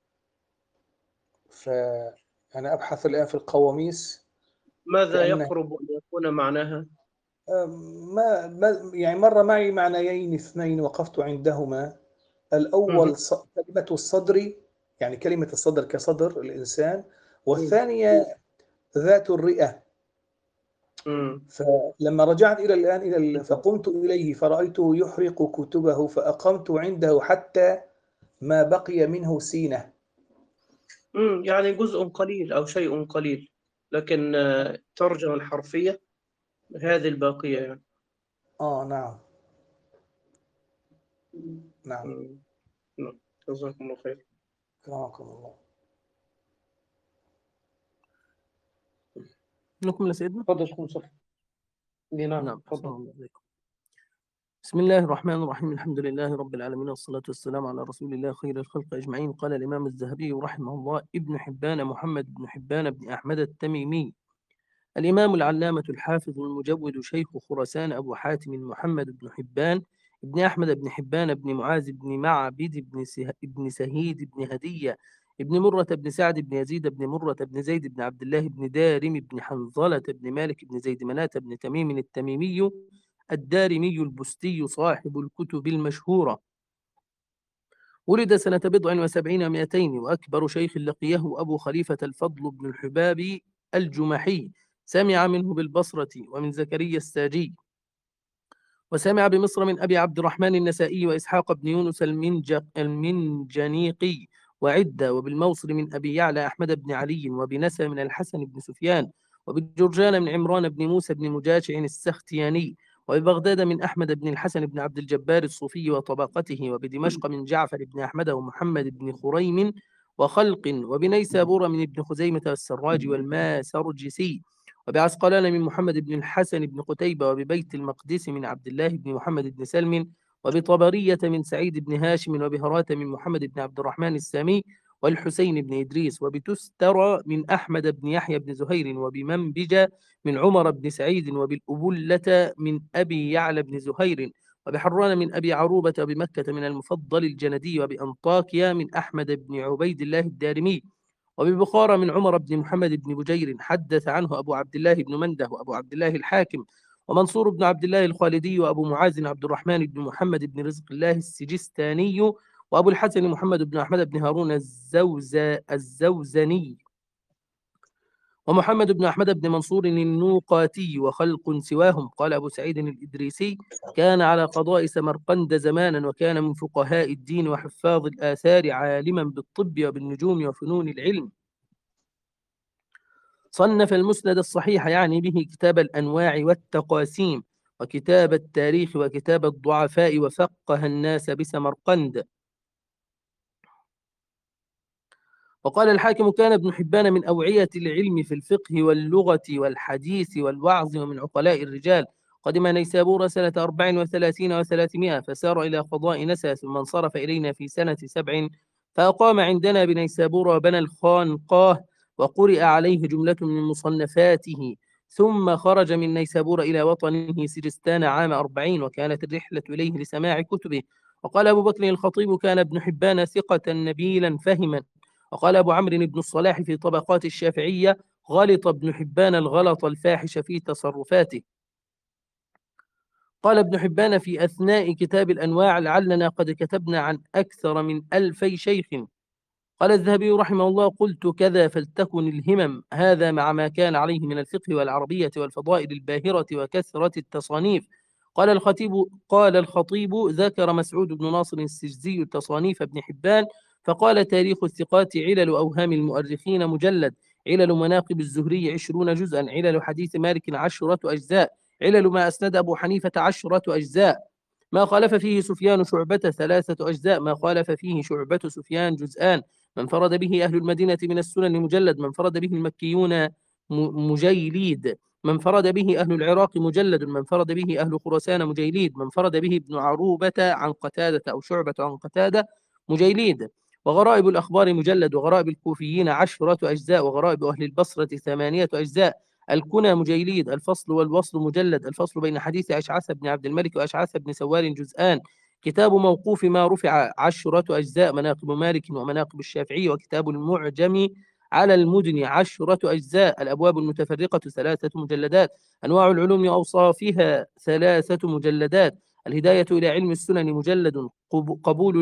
فأنا أبحث الآن في القواميس. ماذا كأن يقرب أن يكون معناها؟ يعني مر معي معنيين اثنين وقفت عندهما. الأول كلمة الصدر، يعني كلمة الصدر كصدر الإنسان، والثانية ذات الرئة. فلما رجعت إلى الآن فقمت إليه فرأيته يحرق كتبه فأقمت عنده حتى ما بقي منه سينة. يعني جزء قليل أو شيء قليل، لكن الترجمة الحرفية هذه الباقية يعني. نعم. نعم. نعم. جزاكم الله خير. كرمكم الله. نكمل يا سيدنا. تفضل شيخ مصطفى. نعم. تفضل. بسم الله الرحمن الرحيم. الحمد لله رب العالمين، والصلاة والسلام على رسول الله خير الخلق أجمعين. قال الإمام الذهبي رحمه الله: ابن حبان محمد بن حبان بن أحمد التميمي، الإمام العلامة الحافظ المجود شيخ خراسان، أبو حاتم محمد بن حبان بن أحمد بن حبان بن معاذ بن معبد بن سهيد بن هدية بن مرة بن سعد بن يزيد بن مرة بن زيد بن عبد الله بن دارم بن حنظلة بن مالك بن زيد مناة بن تميم التميمي الدارمي البستي صاحب الكتب المشهورة. ولد سنة 77 و200، وأكبر شيخ لقيه أبو خليفة الفضل بن الحباب الجمحي، سمع منه بالبصرة ومن زكريا الساجي، وسمع بمصر من أبي عبد الرحمن النسائي وإسحاق بن يونس المنجنيقي وعدة، وبالموصل من أبي يعلى أحمد بن علي، وبنسى من الحسن بن سفيان، وبجرجان من عمران بن موسى بن مجاشع السختياني، وببغداد من أحمد بن الحسن بن عبد الجبار الصوفي وطبقته، وبدمشق من جعفر بن أحمد ومحمد بن خريم وخلق، وبنيسابور من ابن خزيمة والسراج والماسرجسي، وبعسقلان من محمد بن الحسن بن قتيبة، وببيت المقدس من عبد الله بن محمد بن سلم، وبطبرية من سعيد بن هاشم، وبهرات من محمد بن عبد الرحمن السامي والحسين بن إدريس، وبتسترى من أحمد بن يحيى بن زهير، وبمنبجة من عمر بن سعيد، وبالأبلة من أبي يعلى بن زهير، وبحران من أبي عروبة، وبمكة من المفضل الجندي، وبأنطاكيا من أحمد بن عبيد الله الدارمي، وببخارى من عمر بن محمد بن بجير، حدث عنه أبو عبد الله بن منده وأبو عبد الله الحاكم ومنصور بن عبد الله الخالدي، وأبو معاذ عبد الرحمن بن محمد بن رزق الله السجستاني، وأبو الحسن محمد بن أحمد بن هارون الزوزني، ومحمد بن أحمد بن منصور النوقاتي، وخلق سواهم. قال أبو سعيد الإدريسي: كان على قضاء سمرقند زمانا، وكان من فقهاء الدين وحفاظ الآثار، عالما بالطب وبالنجوم وفنون العلم. صنف المسند الصحيح، يعني به كتاب الأنواع والتقاسيم، وكتاب التاريخ، وكتاب الضعفاء، وفقه الناس بسمرقند. وقال الحاكم: كان ابن حبان من أوعية العلم في الفقه واللغة والحديث والوعظ، ومن عقلاء الرجال. قدم نيسابور سنة 34 و300، فسار إلى قضاء نسى، ثم انصرف إلينا في سنة 7، فأقام عندنا بنيسابور وبنى الخانقاه، وقرئ عليه جملة من مصنفاته، ثم خرج من نيسابور إلى وطنه سجستان عام 40، وكانت الرحلة إليه لسماع كتبه. وقال أبو بكر الخطيب: كان ابن حبان ثقة نبيلا فهما. وقال أبو عمرو بن الصلاح في طبقات الشافعية: غلط ابن حبان الغلط الفاحش في تصرفاته. قال ابن حبان في أثناء كتاب الأنواع: لعلنا قد كتبنا عن أكثر من 2000 شيخ. قال الذهبي رحمه الله: قلت كذا فلتكن الهمم، هذا مع ما كان عليه من الفقه والعربية والفضائل الباهرة وكثرة التصانيف. قال الخطيب: ذكر مسعود بن ناصر السجزي تصانيف ابن حبان، فقال: تاريخ الثقات، علل أوهام المؤرخين مجلد، علل مناقب الزهري 20 جزءا، علل حديث مالك 10 أجزاء، علل ما أسند أبو حنيفة 10 أجزاء، ما خالف فيه سفيان شعبة 3 أجزاء، ما خالف فيه شعبة سفيان جزءان، من فرد به أهل المدينة من السنن مجلد، من فرد به المكيون مجيليد، من فرد به أهل العراق مجلد، من فرد به أهل خراسان مجيليد، من فرد به ابن عروبة عن قتادة أو شعبة عن قتادة مجيليد. وغرائب الأخبار مجلد، وغرائب الكوفيين 10 أجزاء، وغرائب أهل البصرة 8 أجزاء. الكنى مجيليد، الفصل والوصل مجلد، الفصل بين حديث أشعث بن عبد الملك وأشعث بن سوار جزءان. كتاب موقوف ما رفع 10 أجزاء، مناقب مالك ومناقب الشافعي، وكتاب المعجم على المدن 10 أجزاء. الأبواب المتفرقة 3 مجلدات. أنواع العلوم وأوصافها 3 مجلدات. الهداية إلى علم السنن مجلد. قبول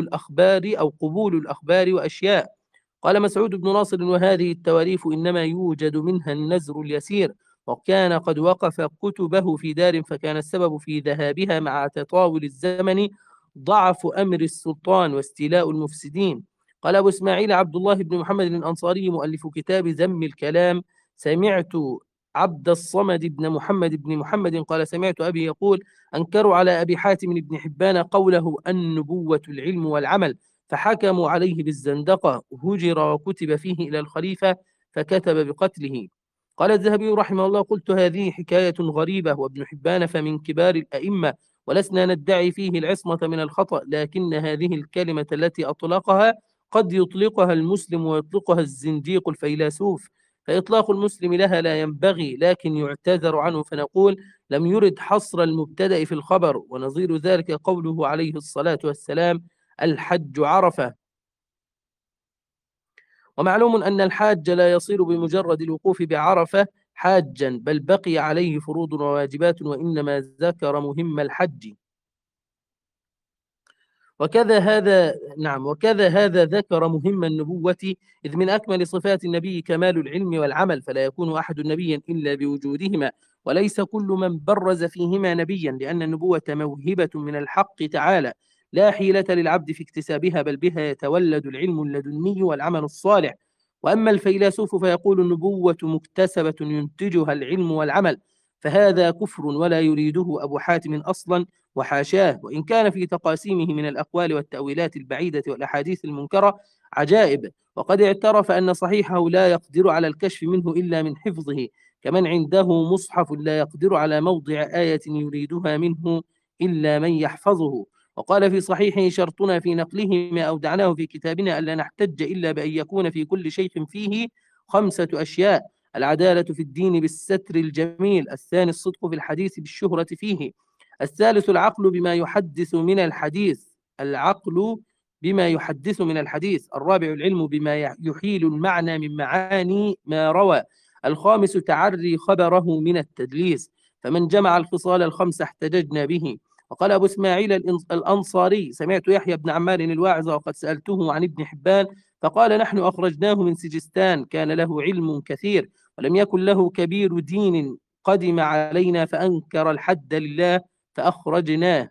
الأخبار وأشياء. قال مسعود بن ناصر: وهذه التواريف إنما يوجد منها النزر اليسير، وكان قد وقف كتبه في دار، فكان السبب في ذهابها مع تطاول الزمن ضعف أمر السلطان واستيلاء المفسدين. قال أبو إسماعيل عبد الله بن محمد الأنصاري مؤلف كتاب ذم الكلام: سمعت عبد الصمد بن محمد قال: سمعت أبي يقول: أنكروا على أبي حاتم بن حبان قوله النبوة العلم والعمل، فحكموا عليه بالزندقة، هجر وكتب فيه إلى الخليفة فكتب بقتله. قال الذهبي رحمه الله: قلت هذه حكاية غريبة، وابن حبان فمن كبار الأئمة، ولسنا ندعي فيه العصمة من الخطأ، لكن هذه الكلمة التي أطلقها قد يطلقها المسلم ويطلقها الزنديق الفيلسوف، فإطلاق المسلم لها لا ينبغي، لكن يعتذر عنه، فنقول لم يرد حصر المبتدأ في الخبر. ونظير ذلك قوله عليه الصلاة والسلام: الحج عرفة. ومعلوم أن الحاج لا يصير بمجرد الوقوف بعرفة حاجا، بل بقي عليه فروض وواجبات، وإنما ذكر مهم الحج. وكذا هذا ذكر مهم النبوة، إذ من أكمل صفات النبي كمال العلم والعمل، فلا يكون أحد نبيا إلا بوجودهما، وليس كل من برز فيهما نبيا، لأن النبوة موهبة من الحق تعالى لا حيلة للعبد في اكتسابها، بل بها يتولد العلم اللدني والعمل الصالح. وأما الفيلسوف فيقول النبوة مكتسبة ينتجها العلم والعمل، فهذا كفر ولا يريده أبو حاتم أصلا، وحاشاه، وإن كان في تقاسيمه من الأقوال والتأويلات البعيدة والأحاديث المنكرة عجائب، وقد اعترف أن صحيحه لا يقدر على الكشف منه إلا من حفظه، كمن عنده مصحف لا يقدر على موضع آية يريدها منه إلا من يحفظه. وقال في صحيحه: شرطنا في نقله ما أودعناه في كتابنا ألا نحتج إلا بأن يكون في كل شيخ فيه 5 أشياء: العدالة في الدين بالستر الجميل، الثاني الصدق في الحديث بالشهرة فيه، الثالث العقل بما يحدث من الحديث، الرابع العلم بما يحيل المعنى من معاني ما روى، الخامس تعري خبره من التدليس، فمن جمع الخصال ال5 احتججنا به. وقال أبو إسماعيل الأنصاري: سمعت يحيى بن عمار الواعظ وقد سألته عن ابن حبان، فقال: نحن أخرجناه من سجستان، كان له علم كثير ولم يكن له كبير دين، قدم علينا فأنكر الحد لله فأخرجناه.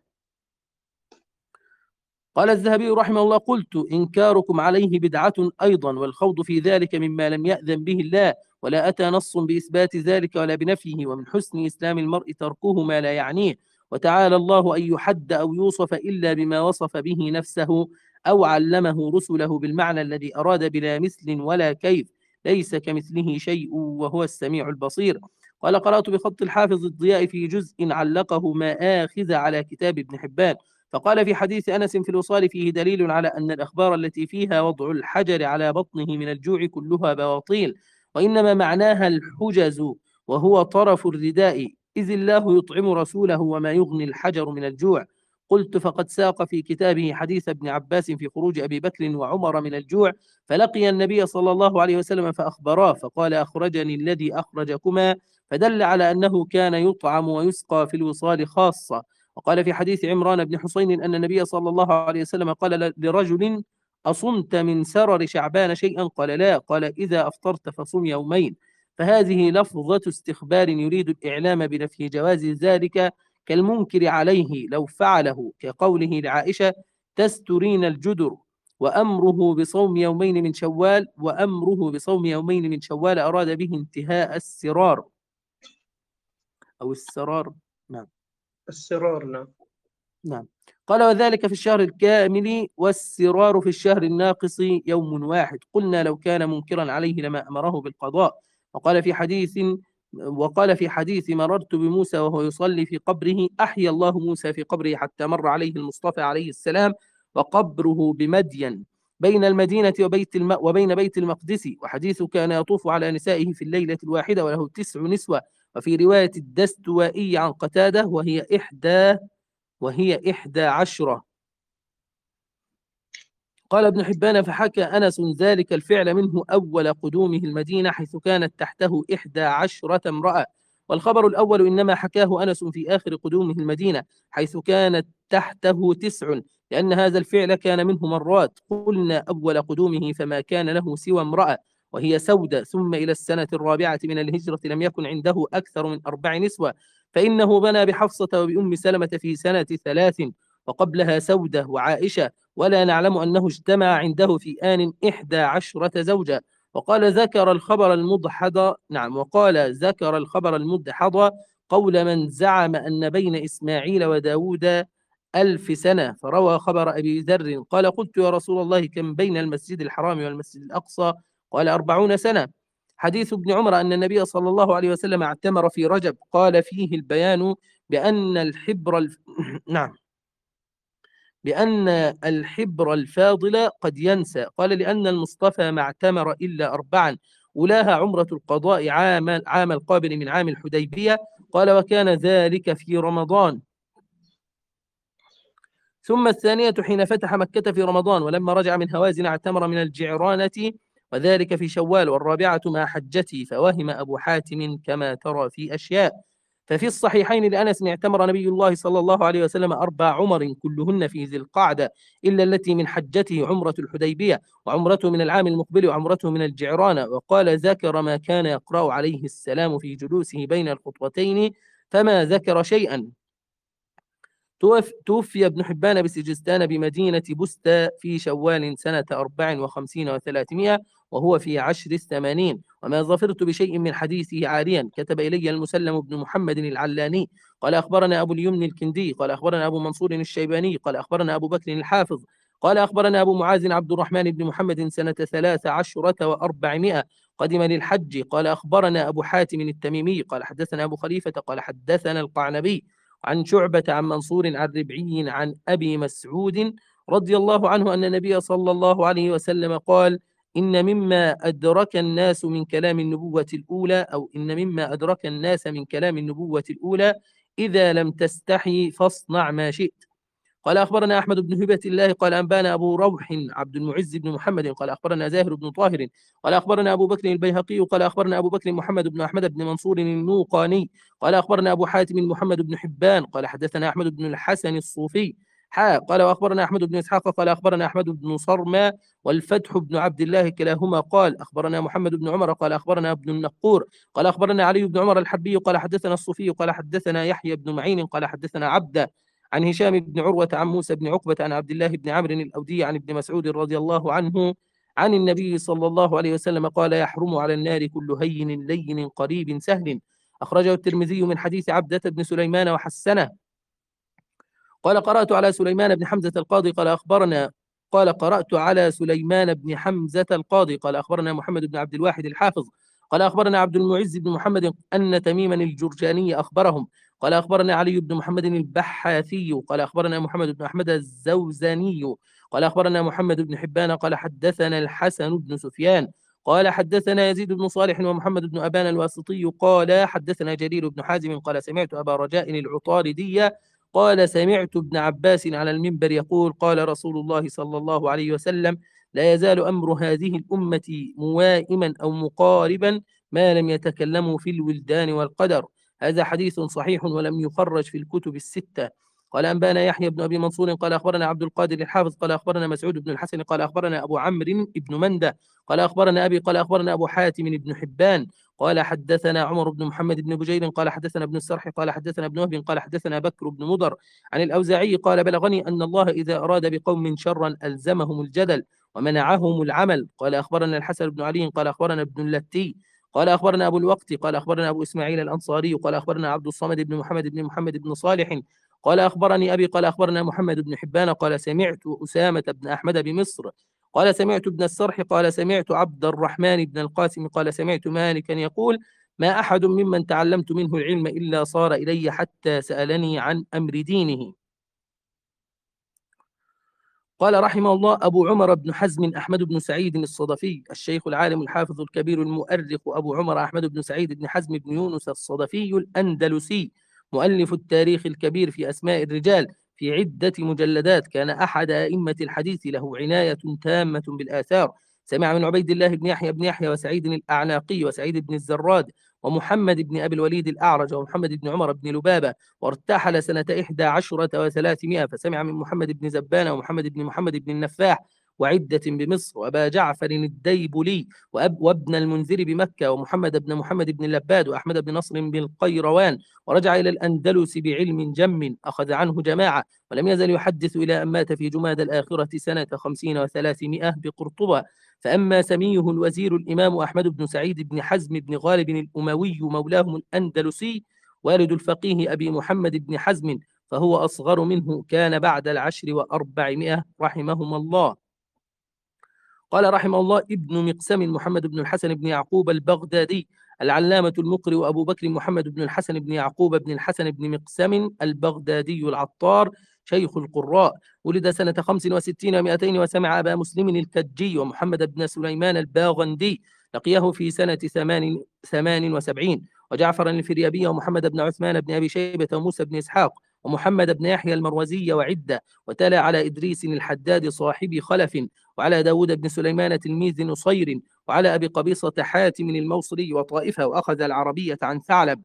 قال الذهبي رحمه الله: قلت: إنكاركم عليه بدعة أيضا، والخوض في ذلك مما لم يأذن به الله، ولا أتى نص بإثبات ذلك ولا بنفيه، ومن حسن إسلام المرء تركه ما لا يعنيه، وتعالى الله أن يحد أو يوصف إلا بما وصف به نفسه أو علمه رسله بالمعنى الذي أراد، بلا مثل ولا كيف، ليس كمثله شيء وهو السميع البصير. قال: قرأت بخط الحافظ الضياء في جزء علقه مآخذ على كتاب ابن حبان، فقال: في حديث أنس في الوصال فيه دليل على أن الأخبار التي فيها وضع الحجر على بطنه من الجوع كلها بواطيل، وإنما معناها الحجز، وهو طرف الرداء، إذ الله يطعم رسوله وما يغني الحجر من الجوع. قلت: فقد ساق في كتابه حديث ابن عباس في خروج أبي بكر وعمر من الجوع، فلقي النبي صلى الله عليه وسلم فأخبراه، فقال: أخرجني الذي أخرجكما، فدل على أنه كان يطعم ويسقى في الوصال خاصة. وقال في حديث عمران بن حسين أن النبي صلى الله عليه وسلم قال لرجل: أصمت من سرر شعبان شيئا؟ قال: لا. قال: إذا أفطرت فصم يومين. فهذه لفظة استخبار يريد الإعلام بنفي جواز ذلك، كالمنكر عليه لو فعله، كقوله لعائشة: تسترين الجدر، وأمره بصوم يومين من شوال أراد به انتهاء السرار أو السرار. نعم، السرار. نعم. قال: وذلك في الشهر الكامل، والسرار في الشهر الناقص يوم واحد. قلنا: لو كان منكرا عليه لما أمره بالقضاء. وقال في حديث مررت بموسى وهو يصلي في قبره: أحيا الله موسى في قبره حتى مر عليه المصطفى عليه السلام، وقبره بمدين بين المدينة وبين بيت المقدس. وحديث كان يطوف على نسائه في الليلة الواحدة وله 9 نسوة. وفي رواية الدستوائي عن قتادة: وهي 11. قال ابن حبان: فحكى أنس ذلك الفعل منه أول قدومه المدينة، حيث كانت تحته 11 امرأة. والخبر الأول إنما حكاه أنس في آخر قدومه المدينة، حيث كانت تحته 9، لأن هذا الفعل كان منه مرات. قلنا: أول قدومه فما كان له سوى امرأة وهي سودة، ثم إلى السنة الرابعة من الهجرة لم يكن عنده أكثر من 4 نسوة، فإنه بنى بحفصة وبأم سلمة في سنة 3، وقبلها سودة وعائشة، ولا نعلم أنه اجتمع عنده في آن 11 زوجة. وقال: ذكر الخبر المدحض قول من زعم أن بين إسماعيل وداود 1000 سنة، فروى خبر أبي ذر قال: قلت: يا رسول الله، كم بين المسجد الحرام والمسجد الأقصى؟ قال: 40 سنة. حديث ابن عمر أن النبي صلى الله عليه وسلم اعتمر في رجب، قال فيه البيان بأن الحبر نعم، بأن الحبر الفاضل قد ينسى. قال لأن المصطفى ما اعتمر إلا 4 أولاها عمرة القضاء عام القابل من عام الحديبية. قال وكان ذلك في رمضان. ثم الثانية حين فتح مكة في رمضان، ولما رجع من هوازن اعتمر من الجعرانة، وذلك في شوال. والرابعة مع حجتي، فوهم أبو حاتم كما ترى في أشياء. ففي الصحيحين لأنس اعتمر نبي الله صلى الله عليه وسلم 4 عمر كلهن في ذي القعدة، إلا التي من حجته عمرة الحديبية، وعمرته من العام المقبل، وعمرته من الجعرانة. وقال ذكر ما كان يقرأ عليه السلام في جلوسه بين الخطبتين، فما ذكر شيئا. توفي ابن حبان بسجستان بمدينة بستة في شوال سنة 54 و300، وهو في 10 80. وما ظفرت بشيء من حديثه عاريا. كتب إلي المسلم بن محمد العلاني قال أخبرنا أبو اليمن الكندي قال أخبرنا أبو منصور الشيباني قال أخبرنا أبو بكر الحافظ قال أخبرنا أبو معاذ عبد الرحمن بن محمد سنة 13 و400 قدم للحج. قال أخبرنا أبو حاتم التميمي قال حدثنا أبو خليفة قال حدثنا القعنبي عن شعبة عن منصور عن ربعي عن أبي مسعود رضي الله عنه أن النبي صلى الله عليه وسلم قال إن مما أدرك الناس من كلام النبوة الأولى، أو إن مما أدرك الناس من كلام النبوة الأولى إذا لم تستحي فاصنع ما شئت. قال أخبرنا أحمد بن هبة الله قال أنبانا أبو روح عبد المعز بن محمد قال أخبرنا زاهر بن طاهر قال أخبرنا أبو بكر البيهقي قال أخبرنا أبو بكر محمد بن أحمد بن منصور النوقاني قال أخبرنا أبو حاتم محمد بن حبان قال حدثنا أحمد بن الحسن الصوفي قال وأخبرنا أحمد بن إسحاق قال أخبرنا أحمد بن صرمى والفتح بن عبد الله كلاهما قال أخبرنا محمد بن عمر قال أخبرنا ابن النقور قال أخبرنا علي بن عمر الحربي قال حدثنا الصوفي قال حدثنا يحيى بن معين قال حدثنا عبده عن هشام بن عروة عن موسى بن عقبة عن عبد الله بن عمرو الأودي عن ابن مسعود رضي الله عنه عن النبي صلى الله عليه وسلم قال يحرم على النار كل هين لين قريب سهل. أخرجه الترمذي من حديث عبدة بن سليمان وحسنه. قال قرأت على سليمان بن حمزة القاضي قال قرأت على سليمان بن حمزة القاضي قال أخبرنا محمد بن عبد الواحد الحافظ قال أخبرنا عبد المعز بن محمد أن تميما الجرجاني أخبرهم قال أخبرنا علي بن محمد البحاثي قال أخبرنا محمد بن أحمد الزوزاني قال أخبرنا محمد بن حبان قال حدثنا الحسن بن سفيان قال حدثنا يزيد بن صالح ومحمد بن أبان الواسطي قال حدثنا جرير بن حازم قال سمعت أبا رجاء العطاردي قال سمعت ابن عباس على المنبر يقول قال رسول الله صلى الله عليه وسلم لا يزال أمر هذه الأمة موائما أو مقاربا ما لم يتكلموا في الولدان والقدر. هذا حديث صحيح ولم يخرج في الكتب الستة. قال أنبانا يحيى بن أبي منصور قال أخبرنا عبد القادر الحافظ قال أخبرنا مسعود بن الحسن قال أخبرنا أبو عمرو بن مندة قال أخبرنا أبي قال أخبرنا أبو حاتم بن حبان قال حدثنا عمر بن محمد بن بجير قال حدثنا ابن السرح قال حدثنا ابن وهب قال حدثنا بكر بن مضر عن الأوزاعي قال بلغني أن الله إذا أراد بقوم شرا ألزمهم الجدل ومنعهم العمل. قال أخبرنا الحسن بن علي قال أخبرنا ابن اللتي قال أخبرنا أبو الوقت قال أخبرنا أبو إسماعيل الأنصاري قال أخبرنا عبد الصمد بن محمد بن صالح قال أخبرني أبي قال أخبرنا محمد بن حبان قال سمعت أسامة بن أحمد بمصر قال سمعت ابن السرح قال سمعت عبد الرحمن بن القاسم قال سمعت مالكا يقول ما أحد ممن تعلمت منه العلم إلا صار إلي حتى سألني عن أمر دينه. قال رحمه الله أبو عمر بن حزم أحمد بن سعيد الصدفي الشيخ العالم الحافظ الكبير المؤرخ أبو عمر أحمد بن سعيد بن حزم بن يونس الصدفي الأندلسي مؤلف التاريخ الكبير في أسماء الرجال في عدة مجلدات. كان أحد أئمة الحديث له عناية تامة بالآثار. سمع من عبيد الله بن يحيى وسعيد الأعناقي وسعيد بن الزراد ومحمد بن أبي الوليد الأعرج ومحمد بن عمر بن لبابة وارتحل سنة 11 و300 فسمع من محمد بن زبان ومحمد بن النفاح وعدة بمصر وأبا جعفر الديبلي وابن المنذر بمكة ومحمد بن اللباد وأحمد بن نصر بالقيروان ورجع إلى الأندلس بعلم جم أخذ عنه جماعة ولم يزل يحدث إلى أن مات في جماد الآخرة سنة 50 و300 بقرطبة. فأما سميه الوزير الإمام أحمد بن سعيد بن حزم بن غالب الأموي مولاهم الأندلسي والد الفقيه أبي محمد بن حزم فهو أصغر منه كان بعد 10 و400 رحمهم الله. قال رحمه الله ابن مقسم محمد بن الحسن بن يعقوب البغدادي العلامة المقري أبو بكر محمد بن الحسن بن يعقوب بن الحسن بن مقسم البغدادي العطار شيخ القراء، ولد سنة 65 و200 وسمع أبا مسلم الكجي ومحمد بن سليمان الباغندي، لقيه في سنة 78، وجعفر الفريابي ومحمد بن عثمان بن أبي شيبة وموسى بن إسحاق ومحمد بن يحيى المروزي وعدة، وتلا على إدريس الحداد صاحب خلف، وعلى داود بن سليمان تلميذ نصير، وعلى أبي قبيصة حاتم الموصلي وطائفة، وأخذ العربية عن ثعلب،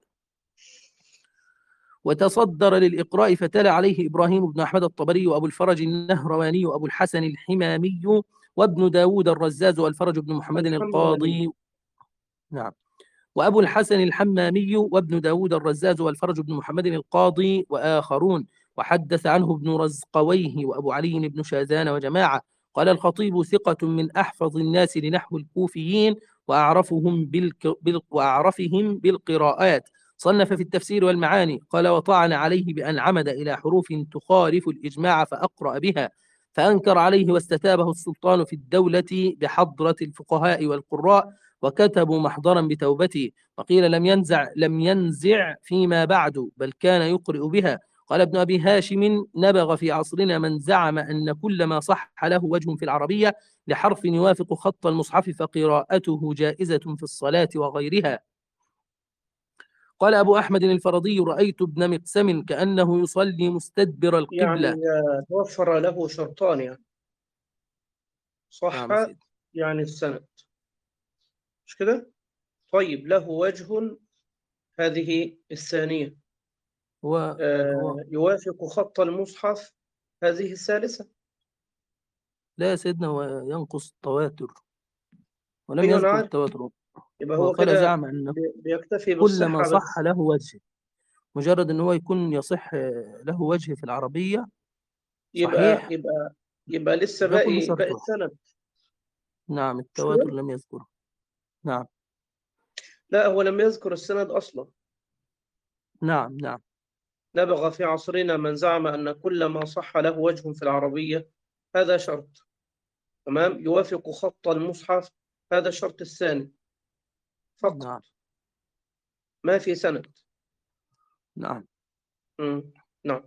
وتصدر للإقراء فتلا عليه إبراهيم بن أحمد الطبري وأبو الفرج النهرواني وأبو الحسن الحمامي وابن داود الرزاز والفرج بن محمد القاضي. نعم. وأبو الحسن الحمامي وابن داود الرزاز والفرج بن محمد القاضي وآخرون، وحدث عنه ابن رزقويه وأبو علي بن شاذان وجماعة. قال الخطيب ثقة من أحفظ الناس لنحو الكوفيين وأعرفهم بالقراءات، صنف في التفسير والمعاني. قال وطعن عليه بأن عمد إلى حروف تخالف الإجماع فأقرأ بها، فأنكر عليه واستتابه السلطان في الدولة بحضرة الفقهاء والقراء، وكتبوا محضرا بتوبته، وقيل لم ينزع فيما بعد، بل كان يقرئ بها. قال ابن أبي هاشم نبغ في عصرنا من زعم أن كل ما صح له وجه في العربية لحرف يوافق خط المصحف فقراءته جائزة في الصلاة وغيرها. قال أبو أحمد الفرضي رأيت ابن مقسم كأنه يصلي مستدبر القبلة. يعني توفر له شرطان، يعني صح نعم يعني السند، مش كده؟ طيب له وجه، هذه الثانية. هو يوافق خط المصحف، هذه الثالثة. لا يا سيدنا، هو ينقص التواتر ولم أيوة أنا يذكر عارف. التواتر. يبقى هو وقال كده زعم أن بيكتفي كل ما بالصحة صح بس. له وجه، مجرد أن هو يكون يصح له وجه في العربية يبقى صحيح، يبقى يبقى لسه ده كل باقي شرطه. السند، نعم، مش التواتر كده؟ لم يذكره. نعم لا، هو لم يذكر السند أصلا. نعم نبغ في عصرنا من زعم أن كل ما صح له وجه في العربية، هذا شرط. تمام، يوافق خط المصحف، هذا الشرط الثاني فقط، نعم ما في سند. نعم نعم.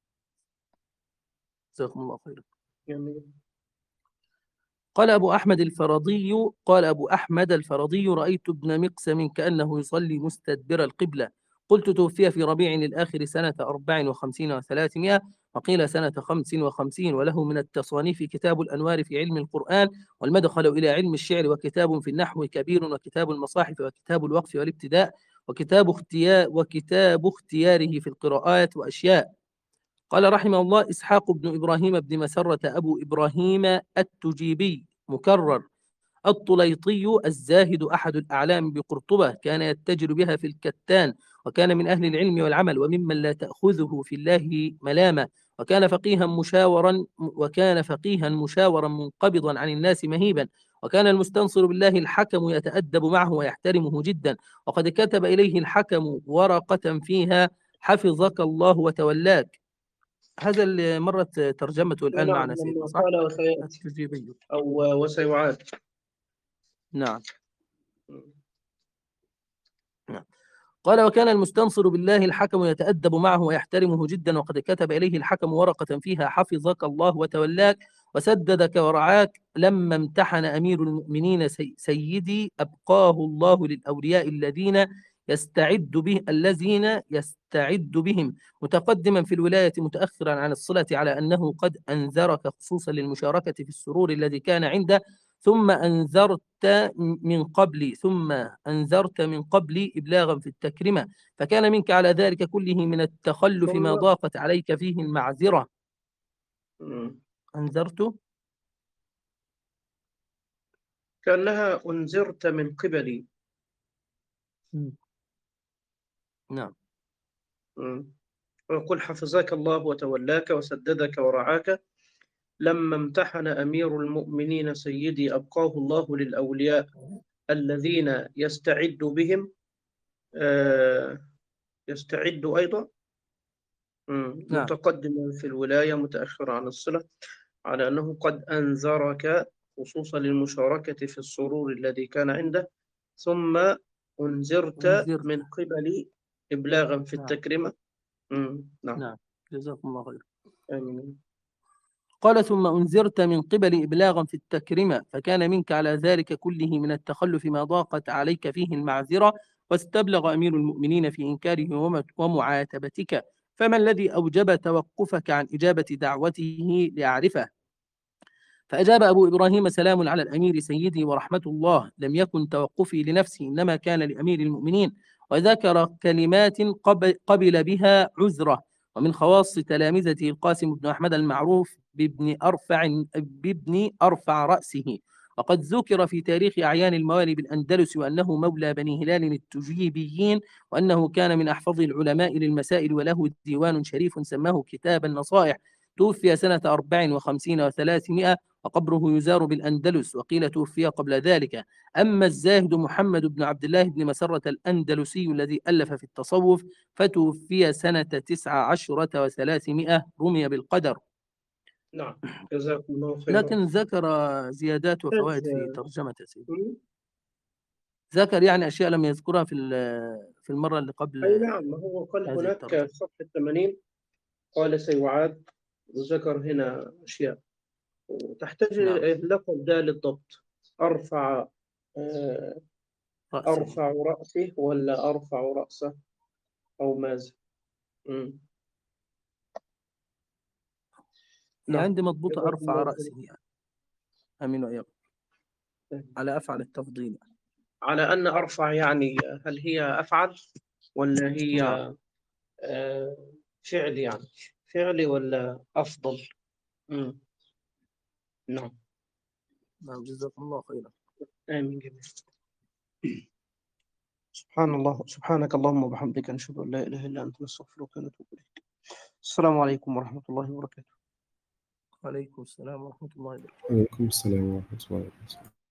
جزاكم الله خيرا. جميل. قال أبو أحمد الفرضي رأيت ابن مقسم كأنه يصلي مستدبر القبلة. قلت توفي في ربيع الآخر سنة 54 و300، وقيل سنة 55، وله من التصانيف كتاب الأنوار في علم القرآن، والمدخل إلى علم الشعر، وكتاب في النحو كبير، وكتاب المصاحف، وكتاب وقف والابتداء، وكتاب اختياره في القراءات وأشياء. قال رحمه الله إسحاق بن إبراهيم بن مسرة أبو إبراهيم التجيبي مكرر الطليطي الزاهد أحد الأعلام بقرطبة، كان يتجر بها في الكتان، وكان من أهل العلم والعمل، وممن لا تأخذه في الله ملامة، وكان فقيها مشاورا منقبضا عن الناس مهيبا، وكان المستنصر بالله الحكم يتأدب معه ويحترمه جدا، وقد كتب إليه الحكم ورقة فيها حفظك الله وتولاك. هذا اللي مرت ترجمته الآن نعم، معنا سيدنا، لما صح؟ قال وسيأتي التجيبي. أو وسيعاد. نعم. قال وكان المستنصر بالله الحكم يتأدب معه ويحترمه جدا، وقد كتب إليه الحكم ورقة فيها حفظك الله وتولاك وسددك ورعاك، لما امتحن أمير المؤمنين سيدي أبقاه الله للأولياء الذين يستعد بهم، متقدما في الولاية متأخرا عن الصلة، على أنه قد أنذرك خصوصا للمشاركة في السرور الذي كان عنده، ثم أنذرت من قبل إبلاغا في التكرمة، فكان منك على ذلك كله من التخلف ما ضاقت عليك فيه المعذرة. أنذرت كأنها أنذرت من قبلي. نعم. ويقول حفظك الله وتولاك وسددك ورعاك، لما امتحن أمير المؤمنين سيدي أبقاه الله للأولياء الذين يستعد بهم. يستعد أيضا نعم. متقدما في الولاية متأخر عن الصلة، على أنه قد أنذرك خصوصا للمشاركة في السرور الذي كان عنده، ثم أنذرت أنذرت. من قبل إبلاغا في نعم. التكرمة. نعم. نعم، جزاكم الله خير. آمين. قال ثم أنذرت من قبل إبلاغا في التكرمة، فكان منك على ذلك كله من التخلف ما ضاقت عليك فيه المعذرة، واستبلغ أمير المؤمنين في إنكاره ومعاتبتك، فما الذي أوجب توقفك عن إجابة دعوته ليعرفه؟ فأجاب أبو إبراهيم: سلام على الأمير سيدي ورحمة الله، لم يكن توقفي لنفسي، إنما كان لأمير المؤمنين. وذكر كلمات قبل بها عذره، ومن خواص تلامذته القاسم بن أحمد المعروف بابن أرفع رأسه، وقد ذكر في تاريخ أعيان الموالي بالأندلس وأنه مولى بني هلال التجيبيين، وأنه كان من أحفظ العلماء للمسائل، وله ديوان شريف سماه كتاب النصائح. توفي سنة 54 و300، وقبره يزار بالأندلس، وقيل توفي قبل ذلك. أما الزاهد محمد بن عبد الله بن مسرة الأندلسي الذي ألف في التصوف فتوفي سنة 19 و300، رمي بالقدر. نعم، جزاكم الله خيرا. لكن ذكر زيادات وفوائد في ترجمة سيدي، ذكر يعني أشياء لم يذكرها في المرة اللي قبل. أي نعم، ما هو قال هذه هناك الترجمة. صفحة 80 قال سيعاد، وذكر هنا أشياء تحتاج نعم. اللقب ده للضبط. أرفع رأسه. أرفع رأسه ولا أرفع رأسه أو ماذا؟ هي نعم، عندي مضبوطة جزاكم أرفع الله رأسه يعني. أمين وإياكم. خير. على أفعل التفضيل. على أن أرفع يعني هل هي أفعل ولا هي نعم. فعل، يعني فعلي ولا أفضل؟ نعم. نعم، جزاكم الله خيرا. آمين جميعا. سبحان الله، سبحانك اللهم وبحمدك، نشهد أن لا إله إلا أنت، نستغفرك ونتوب إليك. السلام عليكم ورحمة الله وبركاته. وعليكم السلام ورحمة الله وبركاته. وعليكم السلام ورحمة الله وبركاته.